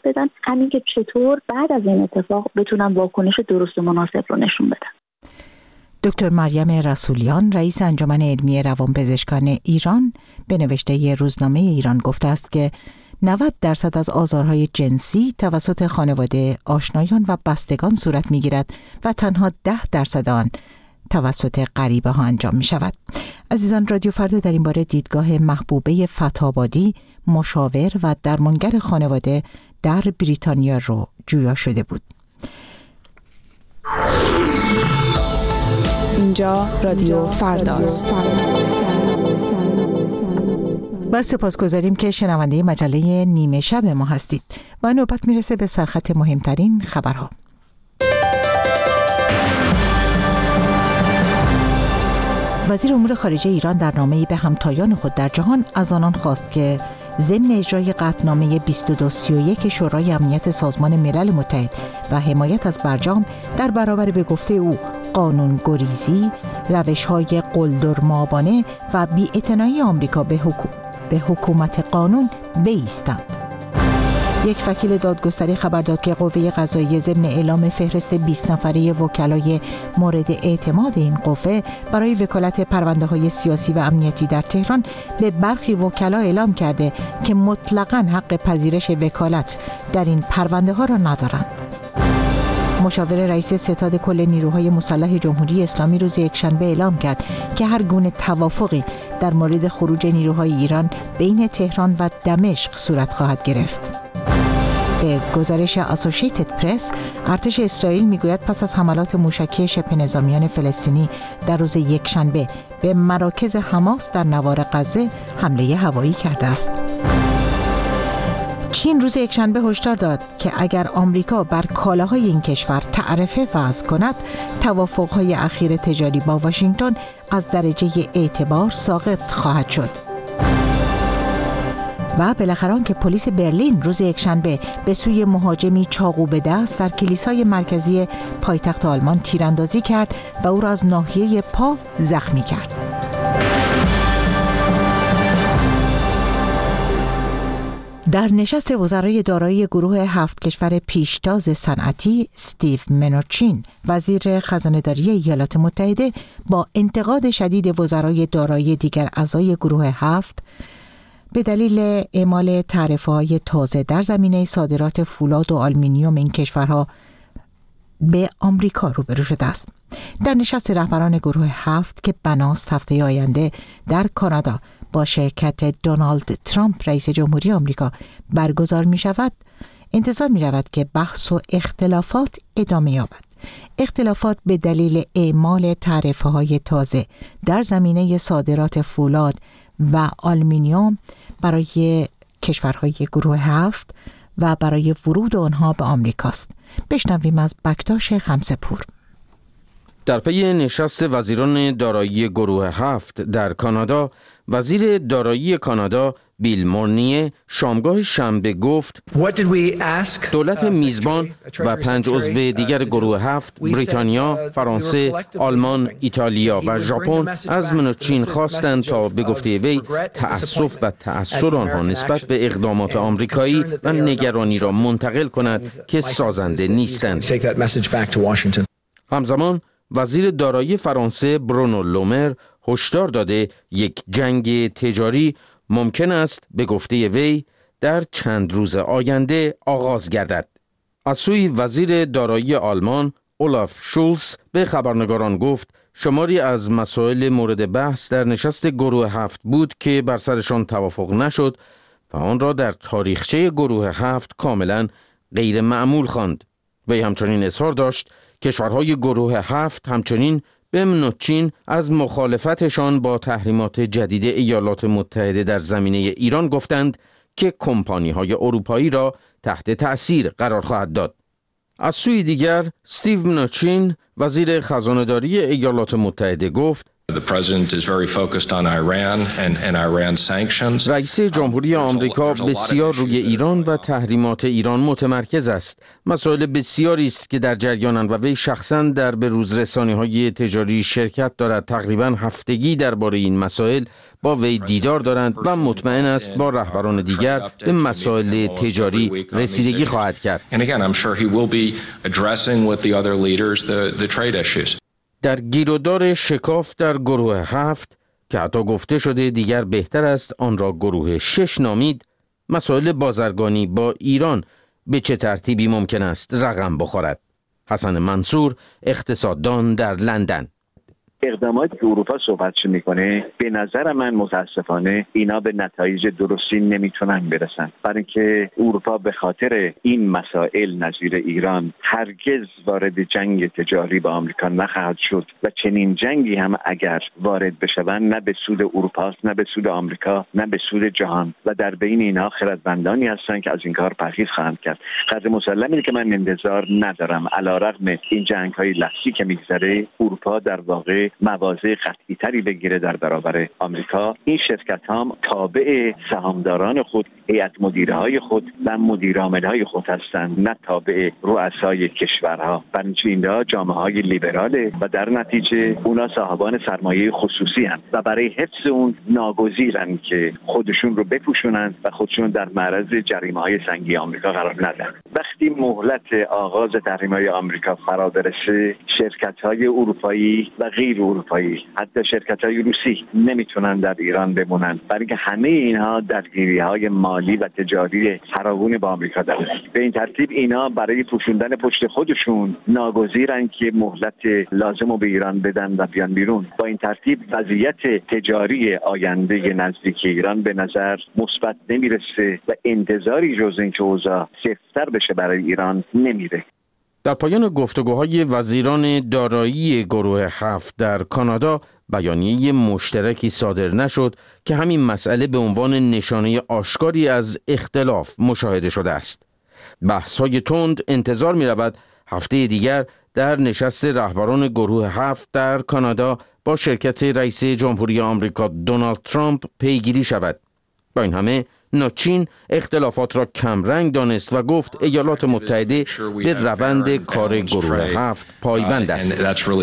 بدن، همین که چطور بعد از این اتفاق بتونن واکنش درست و مناسب رو نشون بدن. دکتر مریم رسولیان، رئیس انجمن علمی روانپزشکان ایران، به نوشته روزنامه ایران گفته است که نود درصد از آزارهای جنسی توسط خانواده، آشنایان و بستگان صورت می‌گیرد و تنها ده درصد آن توسط غریبه ها انجام می شود. عزیزان، رادیو فردا در این باره دیدگاه محبوبه فتابادی، مشاور و درمانگر خانواده در بریتانیا رو جویا شده بود. اینجا رادیو فرداست. با سپاسگزاریم که شنونده مجله نیمه شب ما هستید و نوبت میرسه به سرخط مهمترین خبرها. وزیر امور خارجه ایران در نامه‌ای به همتایان خود در جهان از آنان خواست که ضمن اجرای قطعنامه بیست و دو سی و یک شورای امنیت سازمان ملل متحد و حمایت از برجام در برابر به گفته او قانون گریزی، روش‌های قلدرمآبانه و بی‌اعتنایی آمریکا به, حکو... به حکومت قانون بایستند. یک وکیل دادگستری خبر داد که قوه قضاییه ضمن اعلام فهرست بیست نفره وکلای مورد اعتماد این قوه برای وکالت پرونده‌های سیاسی و امنیتی در تهران به برخی وکلا اعلام کرده که مطلقاً حق پذیرش وکالت در این پرونده‌ها را ندارند. مشاور رئیس ستاد کل نیروهای مسلح جمهوری اسلامی روز یکشنبه اعلام کرد که هر گونه توافقی در مورد خروج نیروهای ایران بین تهران و دمشق صورت خواهد گرفت. به گزارش اسوشیتد پرس، ارتش اسرائیل میگوید پس از حملات موشکی شبه نظامیان فلسطینی در روز یکشنبه به مراکز حماس در نوار غزه حمله هوایی کرده است. چین روز یکشنبه هشدار داد که اگر آمریکا بر کالاهای این کشور تعرفه وضع کند، توافق‌های اخیر تجاری با واشنگتن از درجه اعتبار ساقط خواهد شد. و بالاخره آنکه پلیس برلین روز یکشنبه به سوی مهاجمی چاقو به دست در کلیسای مرکزی پایتخت آلمان تیراندازی کرد و او را از ناحیه پا زخمی کرد. در نشست وزرای دارایی گروه هفت کشور پیشتاز صنعتی، استیو منوچین، وزیر خزانه‌داری ایالات متحده، با انتقاد شدید وزرای دارایی دیگر اعضای گروه هفت به دلیل اعمال تعرفه‌های تازه در زمینه صادرات فولاد و آلومینیوم این کشورها به آمریکا روبرو شده است. در نشست رهبران گروه هفت که بناست هفته آینده در کانادا با شرکت دونالد ترامپ رئیس جمهوری آمریکا برگزار می شود، انتظار می رود که بحث و اختلافات ادامه یابد. اختلافات به دلیل اعمال تعرفه‌های تازه در زمینه صادرات فولاد و آلومینیوم برای کشورهای گروه هفت و برای ورود آنها به آمریکاست. بشنویم از بکتاش خمسه‌پور. در پی نشست وزیران دارایی گروه هفت در کانادا، وزیر دارایی کانادا بیل مورنیه شامگاه شنبه گفت دولت میزبان و پنج عضو دیگر گروه هفت، بریتانیا، فرانسه، آلمان، ایتالیا و ژاپن، از منوچین خواستند تا به گفته وی تأسف و تأثر آنها نسبت به اقدامات آمریکایی و نگرانی را منتقل کند که سازنده نیستند. همزمان وزیر دارایی فرانسه برونو لومر هشدار داده یک جنگ تجاری ممکن است به گفته وی در چند روز آینده آغاز گردد. از سوی وزیر دارایی آلمان اولاف شولز به خبرنگاران گفت شماری از مسائل مورد بحث در نشست گروه هفت بود که بر سرشان توافق نشد و آن را در تاریخچه گروه هفت کاملا غیر معمول خواند. وی همچنین اصرار داشت کشورهای گروه هفت همچنین به منوچین از مخالفتشان با تحریمات جدید ایالات متحده در زمینه ایران گفتند که کمپانی‌های اروپایی را تحت تأثیر قرار خواهد داد. از سوی دیگر استیو منوچین وزیر خزانه‌داری ایالات متحده گفت رئیس جمهوری آمریکا بسیار روی ایران و تحریمات ایران متمرکز است. مسائل بسیاری است که در جریانند و وی شخصاً در بروز رسانی‌های تجاری شرکت دارد. تقریباً هفتگی درباره این مسائل با وی دیدار دارند و مطمئن است با رهبران دیگر به مسائل تجاری رسیدگی خواهد کرد. در گیرودار شکاف در گروه هفت که حتی گفته شده دیگر بهتر است آن را گروه شش نامید، مسائل بازرگانی با ایران به چه ترتیبی ممکن است رقم بخورد؟ حسن منصور، اقتصاددان در لندن: اقداماتی که اروپا صحبتش میکنه به نظر من متاسفانه اینا به نتایج درستی نمیتونن برسن، برای اینکه اروپا به خاطر این مسائل نظیر ایران هرگز وارد جنگ تجاری با آمریکا نخواهد شد و چنین جنگی هم اگر وارد بشوند نه به سود اروپاست، نه به سود آمریکا، نه به سود جهان و در بین اینها خردمندانی هستن که از این کار پرهیز خواهند کرد. قضیه مسلم اینه که من انتظار ندارم علیرغم این جنگ‌های لحظی که میگذره اروپا در واقع مواضع قطعی تری بگیره در برابر آمریکا. این شرکت ها تابع سهامداران خود، هیئت مدیره های خود و مدیر عامل های خود هستند، نه تابع رؤسای کشورها. برای اینجا جامعه های لیبراله و در نتیجه اونا صاحبان سرمایه خصوصی هستند و برای حفظ اون ناگزیرن که خودشون رو بپوشونن و خودشون در معرض جریمه های سنگین آمریکا قرار ندن. وقتی مهلت آغاز تحریم های آمریکا فرا برسه، شرکت های اروپایی و غیر اروپایی، حتی شرکت‌های روسی نمیتونن در ایران بمونن، برای اینکه همه اینها درگیری‌های مالی و تجاری فراوون با آمریکا دارن. به این ترتیب اینا برای پوشوندن پشت خودشون ناگزیرن که مهلت لازم رو به ایران بدن و بیان بیرون. با این ترتیب وضعیت تجاری آینده نزدیک ایران به نظر مثبت نمیرسه و انتظاری جز اینکه اوضاع سفت‌تر بشه برای ایران نمیره. در پایان گفتگوهای وزیران دارایی گروه هفت در کانادا بیانیه مشترکی صادر نشد که همین مسئله به عنوان نشانه آشکاری از اختلاف مشاهده شده است. بحث‌های تند انتظار می‌رود هفته دیگر در نشست رهبران گروه هفت در کانادا با شرکت رئیس جمهوری آمریکا دونالد ترامپ پیگیری شود. با این همه ناچین اختلافات را کمرنگ دانست و گفت ایالات متحده به روند کار گروه هفت پایبند است.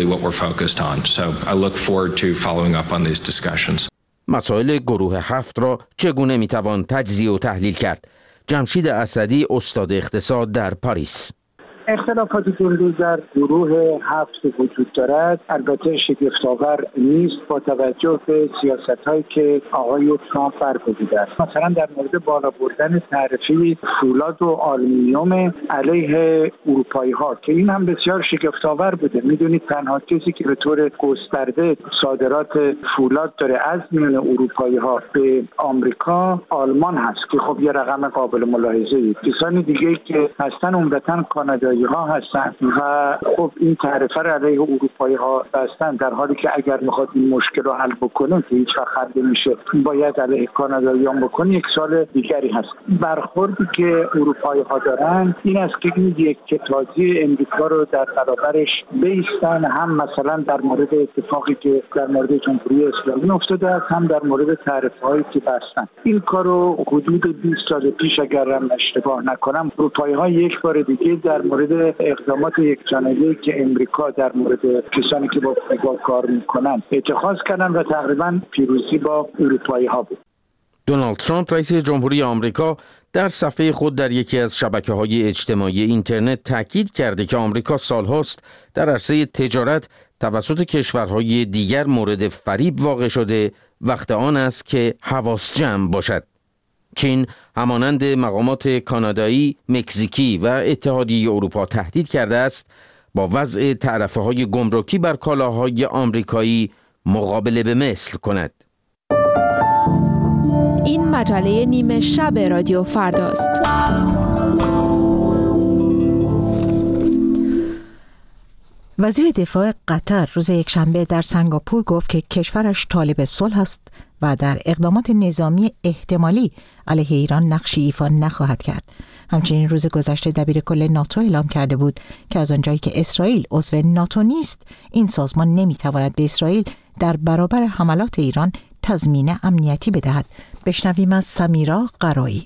مسائل گروه هفت را چگونه میتوان تجزیه و تحلیل کرد؟ جمشید اسدی، استاد اقتصاد در پاریس: اختلافاتی که امروز در گروه هفت وجود دارد البته شگفت‌آور نیست با توجه به سیاست‌هایی که آقای ترامپ برگزیده است. مثلا در مورد بالا بردن تعرفه فولاد و آلومینیوم علیه اروپایی‌ها که این هم بسیار شگفت‌آور بوده. میدونید تنها کسی که به طور گسترده صادرات فولاد داره از میان اروپایی‌ها به آمریکا آلمان هست که خب یه رقم قابل ملاحظه‌ای. کسان دیگه‌ای که هستن عمدتاً کانادا ها هستند و خب این تعرفه را علیه اروپایی ها بستن، در حالی که اگر میخواد این مشکل رو حل بکنه که هیچ وقت حل نمیشه باید علیه کاناداییان بکنه، یک سال دیگری هست. برخوردی که اروپایی ها دارن این است که این یک کتازی امریکا رو در برابرش بیستن، هم مثلا در مورد اتفاقی که در مورد جمهوری اسلامی افتاده است، هم در مورد تعرفه هایی که بستن. این کارو حدود بیست سال پیش اگر من اشتباه نکنم اروپایی ها یک بار دیگه در مورد اقدامات یکجانبه‌ای که امریکا در مورد کسانی که با کوبا کار میکنن اتخاذ کردن و تقریبا پیروزی با اروپایی ها بود. دونالد ترامپ رئیس جمهوری آمریکا در صفحه خود در یکی از شبکه‌های اجتماعی اینترنت تاکید کرده که آمریکا سالهاست در عرصه تجارت توسط کشورهای دیگر مورد فریب واقع شده، وقت آن است که حواس جمع باشد. چین همانند مقامات کانادایی، مکزیکی و اتحادیه اروپا تهدید کرده است با وضع تعرفه‌های گمرکی بر کالاهای آمریکایی مقابله به مثل کند. این مجله نیمه شب رادیو فرداست. وزیر دفاع قطر روز یکشنبه در سنگاپور گفت که کشورش طالب صلح است و در اقدامات نظامی احتمالی علیه ایران نقشی ایفا نخواهد کرد. همچنین روز گذشته دبیر کل ناتو اعلام کرده بود که از آنجایی که اسرائیل عضو ناتو نیست، این سازمان نمیتواند به اسرائیل در برابر حملات ایران تضمین امنیتی بدهد. بشنویم از سمیرا قرایی.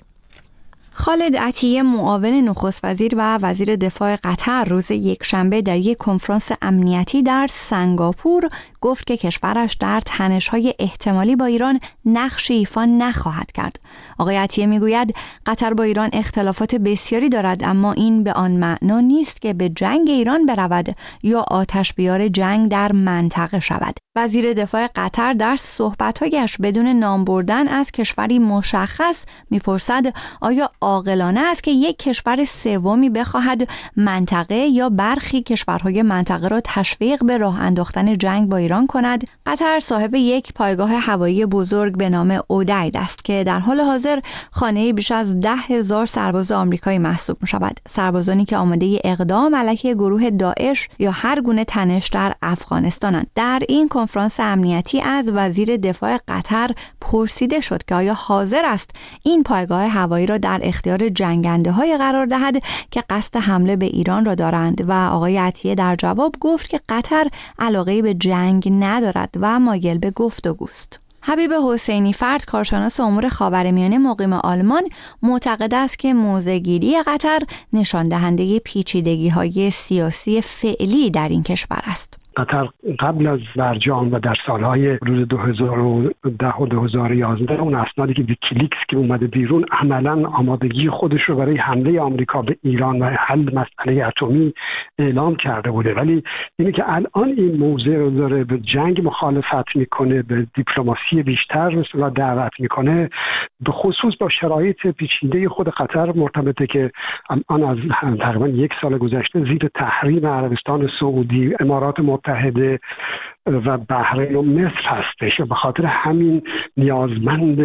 خالد عطیه معاون نخست وزیر و وزیر دفاع قطر روز یکشنبه در یک کنفرانس امنیتی در سنگاپور گفت که کشورش در تنش‌های احتمالی با ایران نقشی ایفا نخواهد کرد. آقای عطیه میگوید قطر با ایران اختلافات بسیاری دارد، اما این به آن معنا نیست که به جنگ ایران برود یا آتش بیار جنگ در منطقه شود. وزیر دفاع قطر در صحبت‌هایش بدون نام بردن از کشوری مشخص میپرسد آیا عاقلانه است که یک کشور سومی بخواهد منطقه یا برخی کشورهای منطقه را تشویق به راه انداختن جنگ با ایران کند؟ قطر صاحب یک پایگاه هوایی بزرگ به نام اودید است که در حال حاضر خانه بیش از ده هزار سرباز آمریکایی محسوب می شود. سربازانی که آماده اقدام علیه گروه داعش یا هر گونه تنش در افغانستانند. در این کنفرانس امنیتی از وزیر دفاع قطر پرسیده شد که آیا حاضر است این پایگاه هوایی را در اختیار جنگنده های قرار دهد که قصد حمله به ایران را دارند و آقای عطیه در جواب گفت که قطر علاقه به جنگ ندارد و مایل به گفتگوست. حبیب حسینی فرد، کارشناس امور خاورمیانه مقیم آلمان، معتقد است که موضع‌گیری قطر نشان دهنده پیچیدگی‌های سیاسی فعلی در این کشور است. قطر قبل از برجام و در سالهای حدود دو هزار و ده و دو هزار و یازده اون اسنادی که ویکیلیکس که اومده بیرون عملاً آمادگی خودش رو برای حمله آمریکا به ایران و حل مسئله اتمی اعلام کرده بوده، ولی اینه که الان این موضوع رو داره به جنگ مخالفت میکنه، به دیپلماسی بیشتر مثلا دعوت میکنه، به خصوص با شرایط پیچیده خود قطر مرتبطه که الان از تقریبا یک سال گذشته زیر تحریم عربستان سعودی، امارات متحده و بحرین و مصر هستش و به خاطر همین نیازمند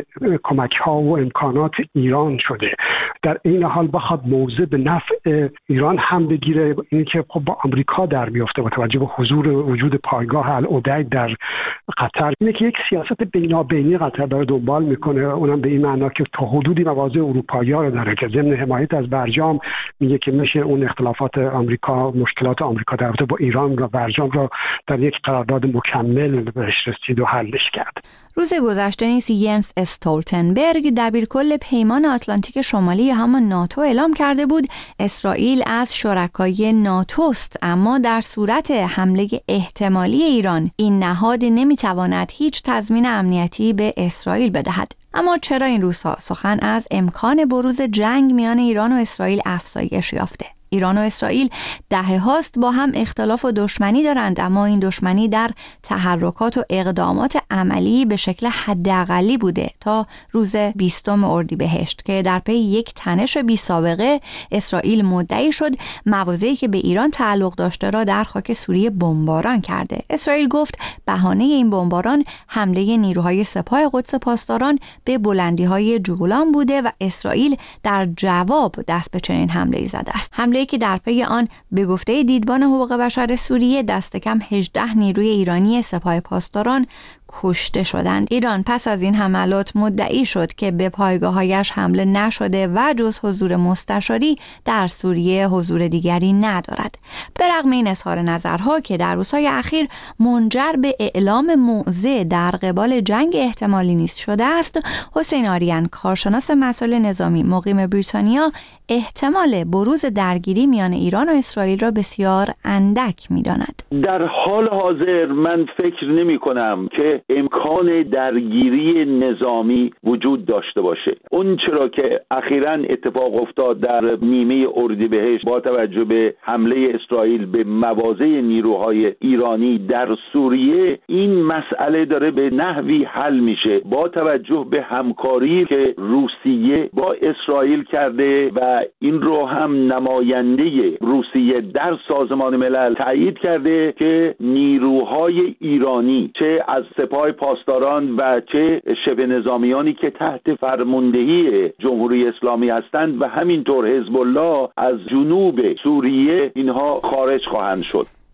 کمک ها و امکانات ایران شده. در این حال بخواد موضع به نفع ایران هم بگیره، اینه که خب با آمریکا در میفته با توجه به حضور وجود پایگاه الاودید در قطر، اینه که یک سیاست بینابینی قطر داره دنبال میکنه، اونم به این معنا که تا حدودی مواضع اروپایی‌ها رو داره که ضمن حمایت از برجام میگه که میشه اون اختلافات آمریکا، مشکلات آمریکا در رابطه با ایران و برجام را در یک قرارداد مکمل بهش رسید و حلش کرد. روز گذشته نیز ینس استولتنبرگ دبیرکل پیمان آتلانتیک شمالی یا همان ناتو اعلام کرده بود اسرائیل از شرکای ناتوست، اما در صورت حمله احتمالی ایران این نهاد نمیتواند هیچ تضمین امنیتی به اسرائیل بدهد. اما چرا این روزها سخن از امکان بروز جنگ میان ایران و اسرائیل افزایش یافته؟ ایران و اسرائیل دهه هاست با هم اختلاف و دشمنی دارند، اما این دشمنی در تحرکات و اقدامات عملی به شکل حداقلی بوده تا روز بیستم اردیبهشت که در پی یک تنش بی سابقه اسرائیل مدعی شد مواضعی که به ایران تعلق داشته را در خاک سوریه بمباران کرده. اسرائیل گفت بهانه این بمباران حمله نیروهای سپاه قدس پاسداران به بلندی‌های جولان بوده و اسرائیل در جواب دست به چنین حمله‌ای زده است. حمله‌ای که در پی آن به گفته دیدبان حقوق بشر سوریه دست کم هجده نیروی ایرانی سپاه پاسداران کشته شدند. ایران پس از این حملات مدعی شد که به پایگاه‌هایش حمله نشده و جز حضور مستشاری در سوریه حضور دیگری ندارد. به رغم این اظهار نظرها که در روزهای اخیر منجر به اعلام موضع در قبال جنگ احتمالی نیز شده است، حسین آریان، کارشناس مسائل نظامی مقیم بریتانیا، احتمال بروز درگیری میان ایران و اسرائیل را بسیار اندک می‌داند. در حال حاضر من فکر نمی‌کنم که امکان درگیری نظامی وجود داشته باشه. اون چرا که اخیراً اتفاق افتاد در نیمه اردیبهشت با توجه به حمله اسرائیل به مواضع نیروهای ایرانی در سوریه، این مسئله داره به نحوی حل میشه با توجه به همکاری که روسیه با اسرائیل کرده و این رو هم نماینده روسیه در سازمان ملل تایید کرده که نیروهای ایرانی چه از سپاه پاسداران و چه شبه نظامیانی که تحت فرماندهی جمهوری اسلامی هستند و همینطور حزب الله از جنوب سوریه اینها خارج خواهند شد.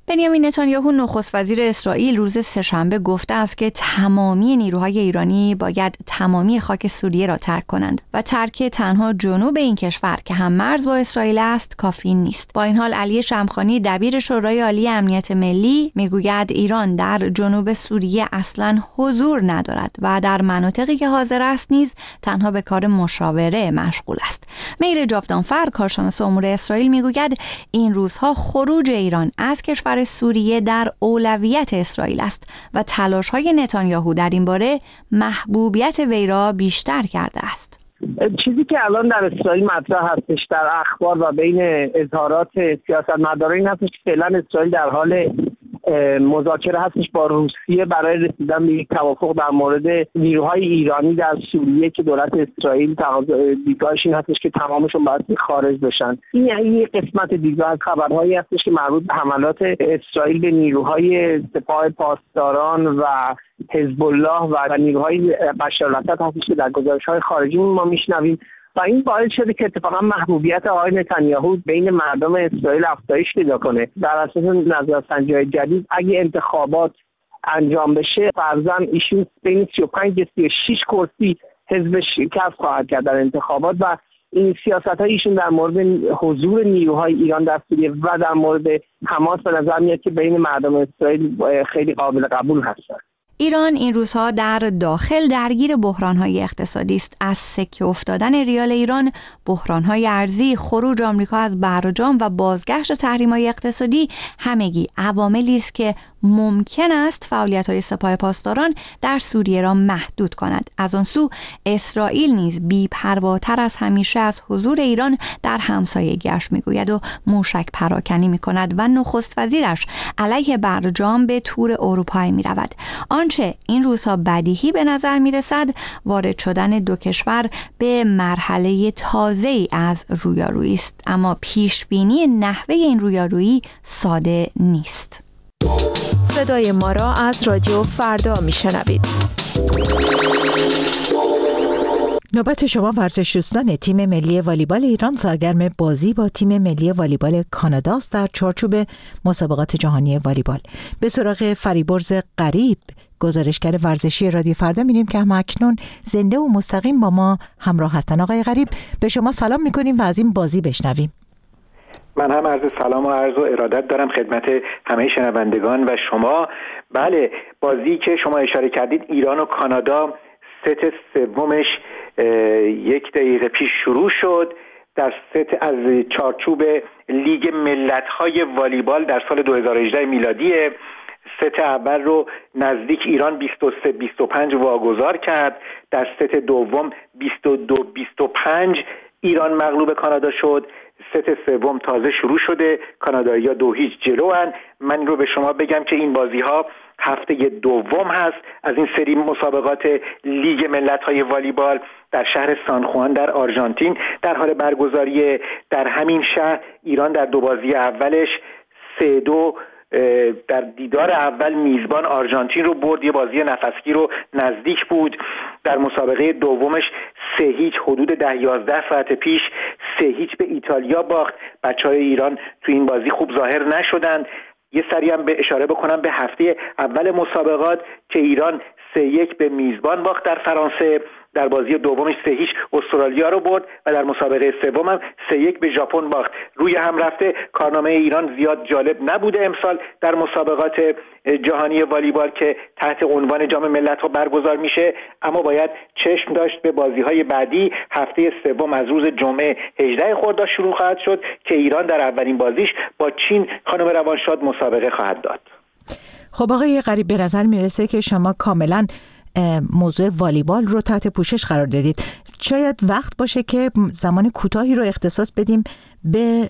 بنیامین نتانیاهو نخست وزیر اسرائیل روز سه‌شنبه گفته است که تمامی نیروهای ایرانی باید تمامی خاک سوریه را ترک کنند و ترک تنها جنوب این کشور که هم مرز با اسرائیل است کافی نیست. با این حال علی شمخانی دبیر شورای عالی امنیت ملی میگوید ایران در جنوب سوریه اصلاً حضور ندارد و در مناطقی که حاضر است نیز تنها به کار مشاوره مشغول است. میر جاودانفر کارشناس امور اسرائیل میگوید این روزها خروج ایران از کشور سوریه در اولویت اسرائیل است و تلاش‌های نتانیاهو در این باره محبوبیت وی را بیشتر کرده است. چیزی که الان در اسرائیل مطرح هستش در اخبار و بین اظهارات سیاستمداران این هستش که فعلا اسرائیل در حال مذاکره هستش با روسیه برای رسیدن به یک توافق در مورد نیروهای ایرانی در سوریه که دولت اسرائیل دیدگاهش این هستش که تمامشون باید خارج بشن. این یعنی یک قسمت دیگه از خبرهایی هستش که مربوط به حملات اسرائیل به نیروهای سپاه پاسداران و حزب الله و نیروهای بشار الاسد هستش که در گزارش‌های خارجی ما میشنویم و این باعث شده که اتفاقا محبوبیت آقای نتانیاهو بین مردم اسرائیل افزایش پیدا کنه. در اساس نظرسنجی‌های جدید اگه انتخابات انجام بشه فرضاً ایشون بین سی و پنج تا سی و شش کرسی حزبش کسب خواهد کرد در انتخابات و این سیاست‌های ایشون در مورد حضور نیروهای ایران در سوریه و در مورد حماس به نظر میاد که بین مردم اسرائیل خیلی قابل قبول هستند. ایران این روزها در داخل درگیر بحران‌های اقتصادی است. از سکه افتادن ریال ایران، بحران‌های ارزی، خروج آمریکا از برجام و بازگشت تحریم‌های اقتصادی همگی عواملی است که ممکن است فعالیت‌های سپاه پاسداران در سوریه را محدود کند. از آن سو اسرائیل نیز بی‌پرواتر از همیشه از حضور ایران در همسایگی‌اش می‌گوید و موشک پراکنی می‌کند و نخست وزیرش علیه برجام به تور اروپایی می‌رود. آنچه این روزها بدیهی به نظر می‌رسد وارد شدن دو کشور به مرحله تازه‌ای از رویارویی است، اما پیشبینی نحوه این رویارویی ساده نیست. صدای ما را از رادیو فردا میشنوید. نوبت شما ورزش دوستان. تیم ملی والیبال ایران سرگرم بازی با تیم ملی والیبال کانادا است در چارچوب مسابقات جهانی والیبال. به سراغ فریبرز غریب گزارشگر ورزشی رادیو فردا میریم که هم اکنون زنده و مستقیم با ما همراه هستن. آقای غریب به شما سلام میکنیم و از این بازی بشنویم. من هم عرض سلام و عرض و ارادت دارم خدمت همه شنوندگان و شما. بله، بازی که شما اشاره کردید ایران و کانادا ست سومش یک دقیقه پیش شروع شد در ست از چارچوب لیگ ملت‌های والیبال در سال دو هزار و هجده میلادی. ست اول رو نزدیک ایران بیست و سه بیست و پنج واگذار کرد. در ست دوم بیست و دو بیست و پنج ایران مغلوب کانادا شد. ست سوم تازه شروع شده، کانادایی‌ها دو هیچ جلوان. من این رو به شما بگم که این بازی‌ها هفته دوم هست از این سری مسابقات لیگ ملت‌های والیبال در شهر سان خوان در آرژانتین در حال برگزاری. در همین شهر ایران در دو بازی اولش سه دو در دیدار اول میزبان آرژانتین رو برد، یه بازی نفسگیر رو نزدیک بود. در مسابقه دومش سه هیچ حدود ده یازده ساعت پیش سه هیچ به ایتالیا باخت. بچهای ایران تو این بازی خوب ظاهر نشدند. یه سری هم به اشاره بکنم به هفته اول مسابقات که ایران سه یک به میزبان باخت در فرانسه. در بازی دومش سه هیچ استرالیا رو برد و در مسابقه سوم هم سه یک به ژاپن باخت. روی هم رفته کارنامه ایران زیاد جالب نبوده امسال در مسابقات جهانی والیبال که تحت عنوان جام ملت‌ها برگزار میشه، اما باید چشم داشت به بازی‌های بعدی. هفته سوم از روز جمعه هجده خرداد شروع خواهد شد که ایران در اولین بازیش با چین خانم روانشاد مسابقه خواهد داد. خب آقای غریب، به نظر میرسه که شما کاملا موضوع والیبال رو تحت پوشش قرار دادید. شاید وقت باشه که زمان کوتاهی رو اختصاص بدیم به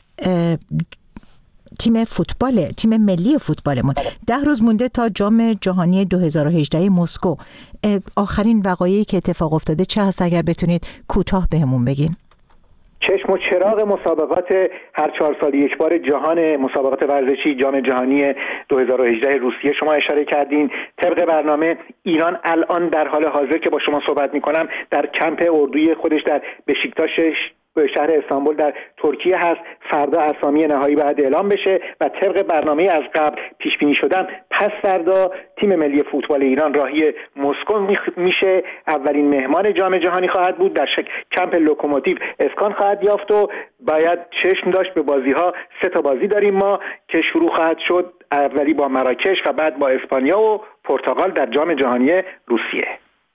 تیم فوتبال، تیم ملی فوتبالمون. ده روز مونده تا جام جهانی دو هزار و هجده مسکو. آخرین وقایعی که اتفاق افتاده چه هست اگر بتونید کوتاه بهمون بگین؟ چشم و چراغ مسابقات هر چهار سال یک بار جهان، مسابقات ورزشی جام جهانی دو هزار و هجده روسیه شما اشاره کردین. طبق برنامه ایران الان در حال حاضر که با شما صحبت میکنم در کمپ اردوی خودش در بشیکتاش به شهر استانبول در ترکیه هست. فردا اسامی نهایی باید اعلام بشه و طبق برنامه از قبل پیش بینی شدن پس فردا تیم ملی فوتبال ایران راهی مسکو میشه. اولین مهمان جام جهانی خواهد بود، در شک کمپ لوکوموتیو اسکان خواهد یافت و باید چشم داشت به بازی ها. سه تا بازی داریم ما که شروع خواهد شد، اولی با مراکش و بعد با اسپانیا و پرتغال در جام جهانی روسیه.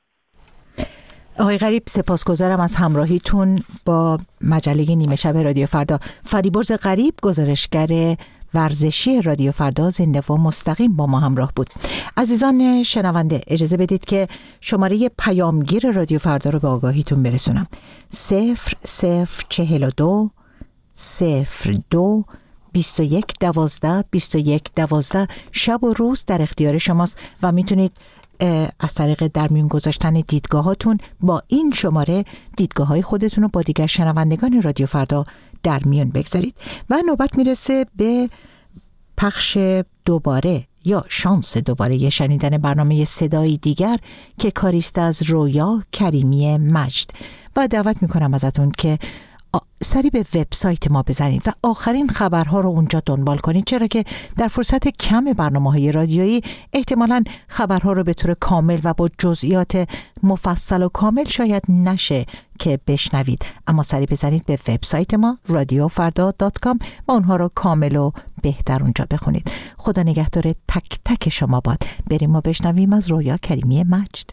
آقای غریب سپاسگزارم از همراهیتون با مجله نیمه شب رادیو فردا. فریبرز غریب گزارشگر ورزشی رادیو فردا زنده و مستقیم با ما همراه بود. عزیزان شنونده اجازه بدید که شماره پیامگیر رادیو فردا رو به آگاهیتون برسونم. صفر صفر چهل و دو صفر دو بیست و یک دوازده بیست و یک دوازده شب و روز در اختیار شماست و میتونید از طریق در میون گذاشتن دیدگاه هاتون با این شماره دیدگاه های خودتون رو با دیگر شنوندگان رادیو فردا در میون بگذارید. و نوبت میرسه به پخش دوباره یا شانس دوباره شنیدن برنامه صدایی دیگر که کاریست از رویا کریمی مجد. و دعوت میکنم ازتون که سری به وبسایت ما بزنید و آخرین خبرها رو اونجا دنبال کنید، چرا که در فرصت کم برنامه‌های رادیویی احتمالاً خبرها رو به طور کامل و با جزئیات مفصل و کامل شاید نشه که بشنوید، اما سری بزنید به وبسایت ما رادیو فردا دات کام و اونها رو کامل و بهتر اونجا بخونید. خدا نگهدار تک تک شما باد. بریم و بشنویم از رویا کریمی مجد.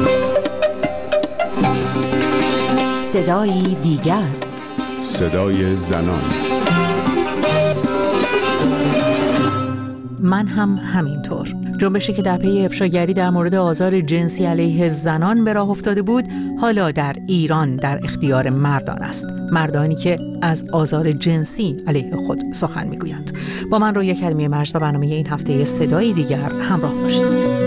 صدایی دیگر، صدای زنان. من هم همینطور. جنبشی که در پی افشاگری در مورد آزار جنسی علیه زنان به راه افتاده بود، حالا در ایران در اختیار مردان است. مردانی که از آزار جنسی علیه خود سخن میگویند. با من رویا کریمی مجد و برنامه این هفته صدای دیگر همراه باشید.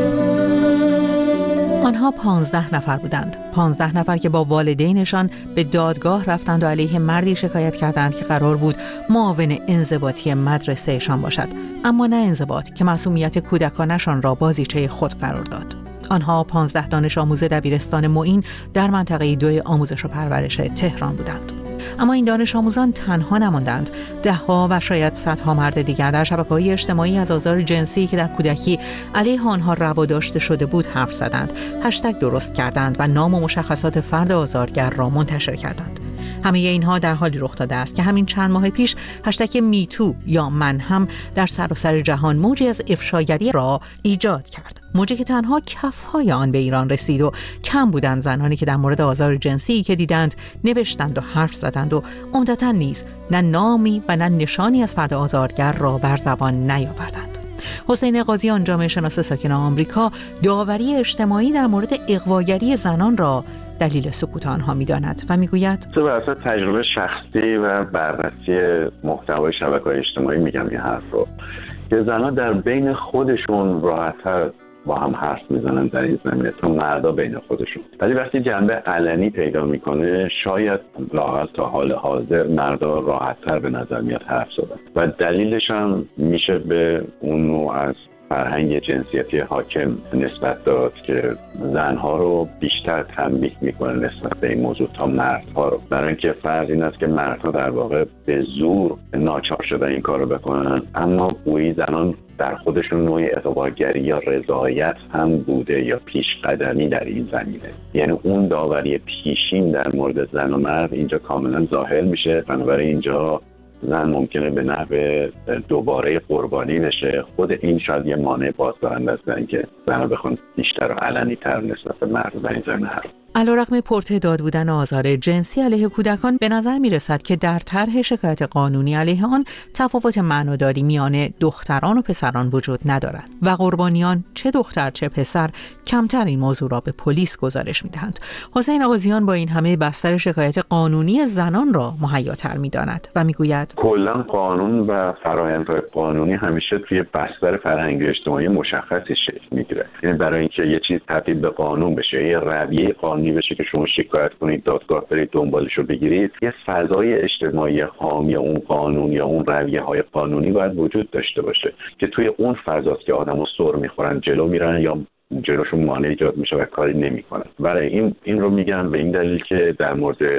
آنها پانزده نفر بودند. پانزده نفر که با والدینشان به دادگاه رفتند و علیه مردی شکایت کردند که قرار بود معاون انضباطی مدرسهشان باشد، اما نه انضباط که معصومیت کودکانشان را بازیچه خود قرار داد. آنها پانزده دانش آموز دبیرستان معین در منطقه دو آموزش و پرورش تهران بودند. اما این دانش آموزان تنها نماندند. ده ها و شاید صدها مرد دیگر در شبکه‌های اجتماعی از آزار جنسی که در کودکی علیه آنها روا داشته شده بود حرف زدند، هشتگ درست کردند و نام و مشخصات فرد آزارگر را منتشر کردند. همه اینها در حالی رخ داده است که همین چند ماه پیش هشتگ میتو یا من هم در سراسر جهان موجی از افشاگری را ایجاد کرد. موجی که تنها کفهای آن به ایران رسید و کم بودند زنانی که در مورد آزار جنسی که دیدند نوشتند و حرف زدند و عمدتاً نیز نه نامی و نه نشانی از فرد آزارگر را بر زبان نیاوردند. حسین قاضیان جامعه شناس ساکن آمریکا داوری اجتماعی در مورد اغواگری زنان را دلیل سکوت آنها می‌داند و می‌گوید تو بر اساس تجربه شخصی و بررسی محتوای شبکه‌های اجتماعی میگم این حرف رو که زنها در بین خودشون راحت‌تر با هم حرف میزنن در این زمینه تا مردا بین خودشون، ولی وقتی جنبه علنی پیدا میکنه شاید لااقل تا حال حاضر مردا راحت‌تر به نظر میاد حرف زدن و دلیلش هم میشه به اون نوع از فرهنگ جنسیتی حاکم نسبت داد که زنها رو بیشتر تنبیه میکنه نسبت به این موضوع تا مردها رو، برای اینکه فرض این است که مردها در واقع به زور ناچار شدن این کار رو بکنن، اما گویی زنان در خودشون نوعی اغواگری یا رضایت هم بوده یا پیش قدمی در این زمینه. یعنی اون داوری پیشین در مورد زن و مرد اینجا کاملا ظاهر میشه، بنابراین اینجا زن ممکنه به نحو دوباره قربانی بشه. خود این شاید یه مانع بازدارنده است برای اینکه زنها بخوان بیشتر و علنی تر نسبت به مرد در این زمینه حرف. علیرغم پرتعداد بودن آزار جنسی علیه کودکان، به نظر می رسد که در طرح شکایت قانونی علیه آن تفاوت معناداری میان دختران و پسران وجود ندارد و قربانیان چه دختر چه پسر کمتر این موضوع را به پلیس گزارش می دهند. حسین قاضیان با این همه بستر شکایت قانونی زنان را مهیاتر می داند و می گوید کلا قانون و فرآیندهای قانونی همیشه توی بستر فرهنگی اجتماعی مشخصی شکل میگیره. یعنی برای اینکه یه چیز تبدیل به قانون بشه، یه رویه قانونی بشه که شما شکایت کنید، دادگاه برید دنبالش رو بگیرید، یه فضای اجتماعی حامی اون قانون یا اون رویه های قانونی باید وجود داشته باشه که توی اون فضاست که آدمو سر میخورن، جلو میرن یا جلوشون مانع ایجاد میشه و کاری نمیکنن. برای این این رو میگم به این دلیل که در مورد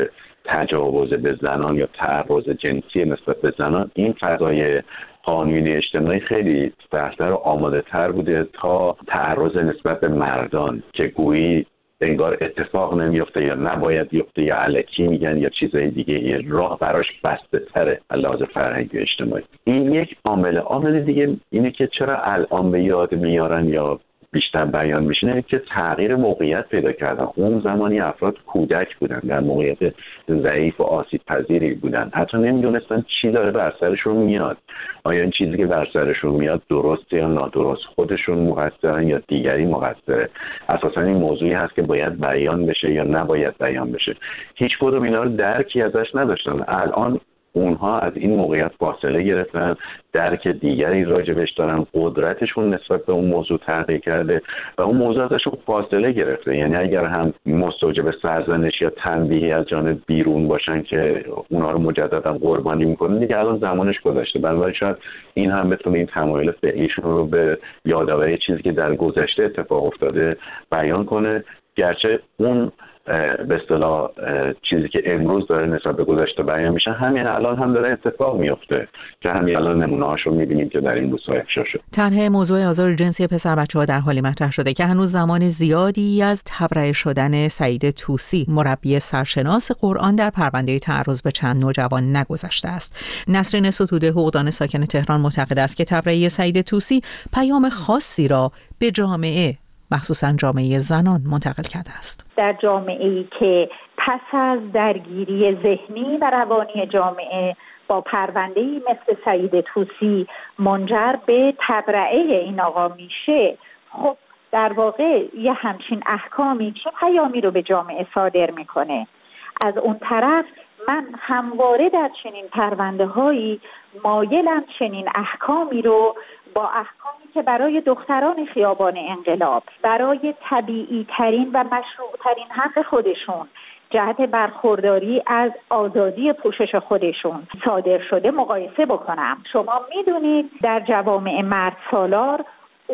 تجاوز به زنان یا تعرض جنسی نسبت به زنان، این فضای قانونی اجتماعی خیلی بهتر و آماده تر بوده تا تعرض نسبت به مردان که گویی انگار اتفاق نمیفته یا نباید بیفته یا الکی میگن یا چیزای دیگه، یه راه براش بسته تره علاوه فرهنگی اجتماعی. این یک عامل. عامل دیگه اینه که چرا الان به یاد میارن یا بیشتر بیان میشینه که تغییر موقعیت پیدا کردن. اون زمانی افراد کودک بودن، در موقعیت ضعیف و آسیب پذیری بودن، حتی نمیدونستن چی داره بر سرشون میاد، آیا این چیزی که بر سرشون میاد درسته یا نادرست، خودشون مقصرن یا دیگری مقصره. اساسا این موضوعی هست که باید بیان بشه یا نباید بیان بشه. هیچ کدوم اینا رو درکی ازش نداشتن. الان اونها از این موقعیت فاصله گرفتن، درک دیگری راجبش دارن، قدرتشون نسبت به اون موضوع تغییر کرده و اون موضوع ازشون فاصله گرفته. یعنی اگر هم مستوجب سرزنش یا تنبیهی از جانب بیرون باشن که اونا رو مجددا قربانی میکنن، دیگه الان زمانش گذشته. بنابراین شاید این هم بتونه این تمایل فعلیشون رو به یادآوری چیزی که در گذشته اتفاق افتاده بیان کنه، گرچه اون به اصطلاح چیزی که امروز داره نسبت به گذشته بیان میشه همین الان هم داره اتفاق میفته که همین الان نمونه‌هاشو میبینیم که در این روزها افشا شده. طرح موضوع آزار جنسی پسر بچه‌ها در حالی مطرح شده که هنوز زمان زیادی از تبرئه شدن سعید طوسی، مربی سرشناس قرآن، در پرونده تعرض به چند نوجوان نگذشته است. نسرین ستوده، حقوقدان ساکن تهران، معتقد است که تبرئه سعید طوسی پیام خاصی را به جامعه، مخصوصا جامعه زنان، منتقل کرده است. در جامعه‌ای که پس از درگیری ذهنی و روانی جامعه با پرونده‌ای مثل سعید طوسی منجر به تبرئه این آقا میشه، خب در واقع یه همچین احکامی چه پیامی رو به جامعه صادر میکنه؟ از اون طرف من همواره در چنین پرونده هایی مایلم چنین احکامی رو با احکامی که برای دختران خیابان انقلاب، برای طبیعی ترین و مشروع ترین حق خودشون جهت برخورداری از آزادی پوشش خودشون صادر شده مقایسه بکنم. شما میدونید در جوامع مرد سالار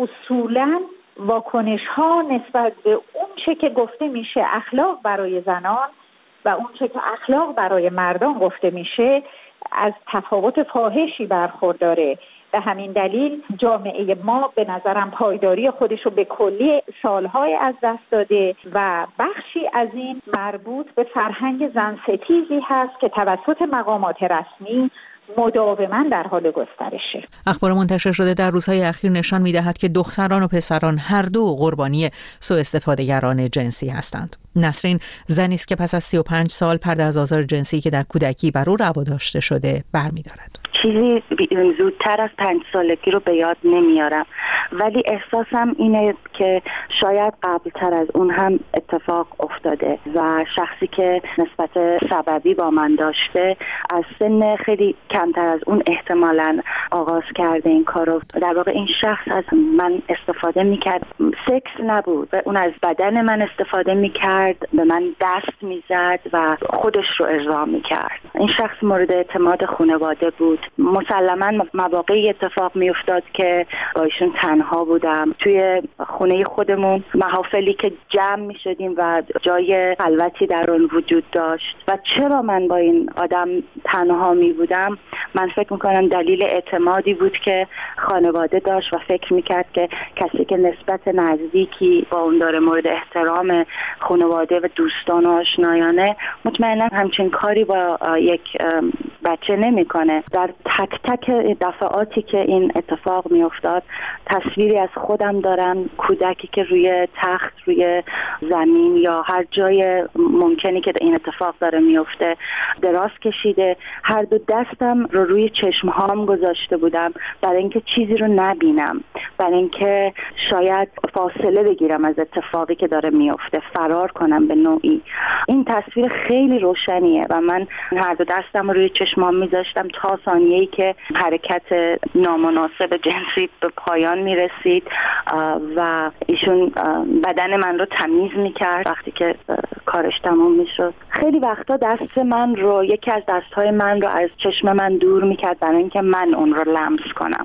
اصولاً واکنش ها نسبت به اون چه که گفته میشه اخلاق برای زنان و اون چه که اخلاق برای مردان گفته میشه از تفاوت فاحشی برخورداره. به همین دلیل جامعه ما به نظرم پایداری خودش رو به کلی سالهای از دست داده و بخشی از این مربوط به فرهنگ زن ستیزی هست که توسط مقامات رسمی مداوما در حال گسترشه. اخبار منتشر شده در روزهای اخیر نشان می‌دهد که دختران و پسران هر دو قربانی سوء استفاده‌گران جنسی هستند. نسرین زنی است که پس از سی و پنج سال پرده از آزار جنسی که در کودکی بر او روا داشته شده برمی‌دارد. چیزی زودتر از پنج سالگی رو به یاد نمیارم، ولی احساسم اینه که شاید قبلتر از اون هم اتفاق افتاده و شخصی که نسبت سببی با من داشته از سن خیلی کمتر از اون احتمالاً آغاز کرده این کارو. در واقع این شخص از من استفاده میکرد، سکس نبود، اون از بدن من استفاده میکرد، به من دست میزد و خودش رو ارضا میکرد. این شخص مورد اعتماد خانواده بود. مسلماً مواقعی اتفاق میافتاد که با ایشون تنها بودم. توی خونه خودمون محافلی که جمع میشدیم و جای خلوتی در اون وجود داشت و چرا من با این آدم تنها می بودم، من فکر میکنم دلیل اعتمادی بود که خانواده داشت و فکر میکرد که کسی که نسبت نزدیکی با اون داره، مورد احترام خانواده و دوستان و آشنایانه، مطمئنا همچین کاری با یک بچه نمیکنه. در تک تک دفعاتی که این اتفاق میافتاد تصویری از خودم دارم، کودکی که روی تخت، روی زمین یا هر جای ممکنی که این اتفاق داره میفته دراز کشیده، هر دو دستم رو روی چشمهام گذاشته بودم برای اینکه چیزی رو نبینم، برای اینکه شاید فاصله بگیرم از اتفاقی که داره میفته، فرار کنم به نوعی. این تصویر خیلی روشنیه و من هر دو دستم رو روی چشمام میذاشتم تا ثانیه‌ای که حرکت نامناسب جنسی به پایان میرسید و ایشون بدن من رو تمیز میکرد. وقتی که کارش تموم میشد خیلی وقتا دست من رو، یکی از دستهای من رو از چشم من دور میکرد برای اینکه من اون رو لمس کنم.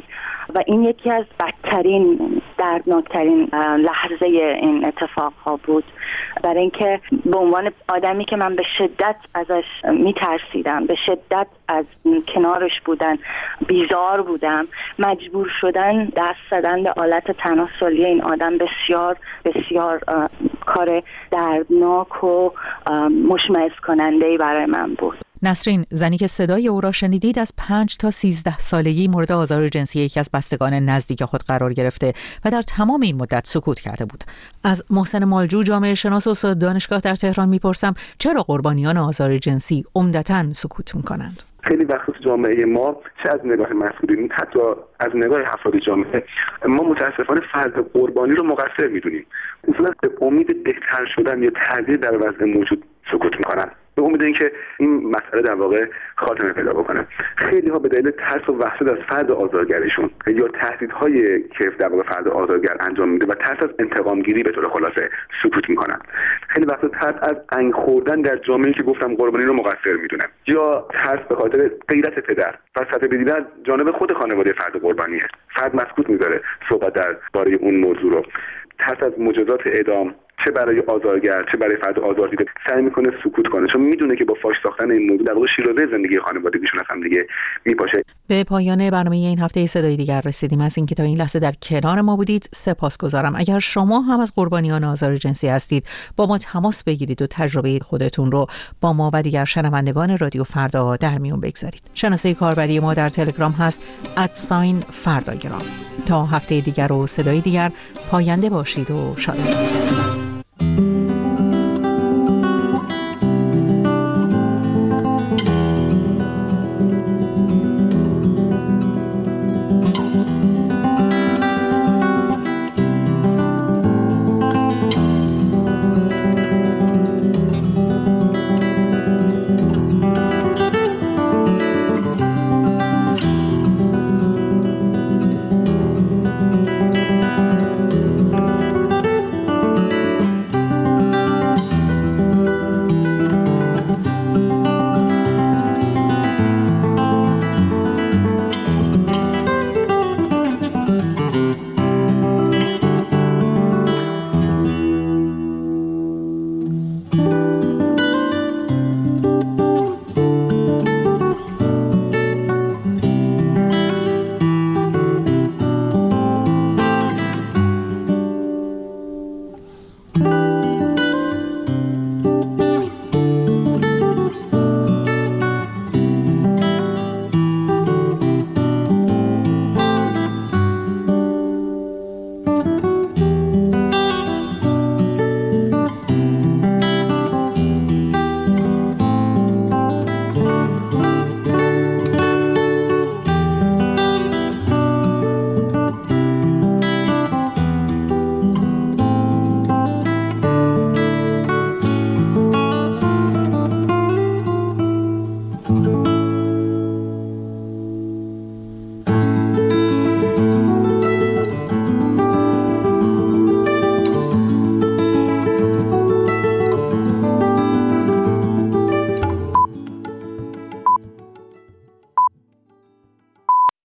و این یکی از بدترین دردناکترین لحظه این اتفاق ها بود، برای اینکه به عنوان آدمی که من به شدت ازش میترسیدم، به شدت از کنارش بودن بیزار بودم، مجبور شدن دست زدن به آلت تناسلی این آدم بسیار بسیار کار دردناک و مشمئز کننده‌ای برای من بود. نسرین، زنی که صدای او را شنیدید از پنج تا سیزده سالگی مورد آزار جنسی یکی از بستگان نزدیک خود قرار گرفته و در تمام این مدت سکوت کرده بود. از محسن مالجو، جامعه شناس و استاد دانشگاه در تهران میپرسم چرا قربانیان آزار جنسی عمدتاً سکوت میکنند؟ خیلی وقت جامعه ما چه از نگاه مسئولین حتی از نگاه افراد جامعه ما متاسفانه فرد قربانی رو مقصر میدونیم. اصولا به امید بهتر شدن یا تغییر در وضع موجود سکوت میکنن، به امید اینکه این مسئله در واقع خاتمه پیدا بکنه. خیلی ها به دلیل ترس و وحشت از فرد آزارگرشون یا تهدیدهای که در واقع فرد آزارگر انجام میده و ترس از انتقام گیری به طور خلاصه سکوت میکنن. خیلی وقتا ترس از انگ خوردن در جامعه‌ای که گفتم قربانی رو مقصر میدونه، یا ترس به خاطر غیرت پدر و سطح بدیدن جانب خود خانواده فرد قربانیه. فرد مسکوت میذاره صحبت درباره اون موضوع رو. ترس از مجازات اعدام چه برای آزارگر چه برای فرد آزاردیده سعی میکنه سکوت کنه، چون میدونه که با فاش ساختن این موضوع در واقع شیرازه زندگی خانوادگیشون از هم دیگه میپاشه. به پایان برنامه این هفته صدای دیگر رسیدیم. از اینکه تا این لحظه در کنار ما بودید سپاسگزارم. اگر شما هم از قربانیان آزار جنسی هستید با ما تماس بگیرید و تجربه خودتون رو با ما و دیگر شنوندگان رادیو فردا در میون بگذارید. شناسه کاربری ما در تلگرام هست @ساین فرداگرام. تا هفته دیگر و صدای دیگر پاینده باشید و شاد باشید.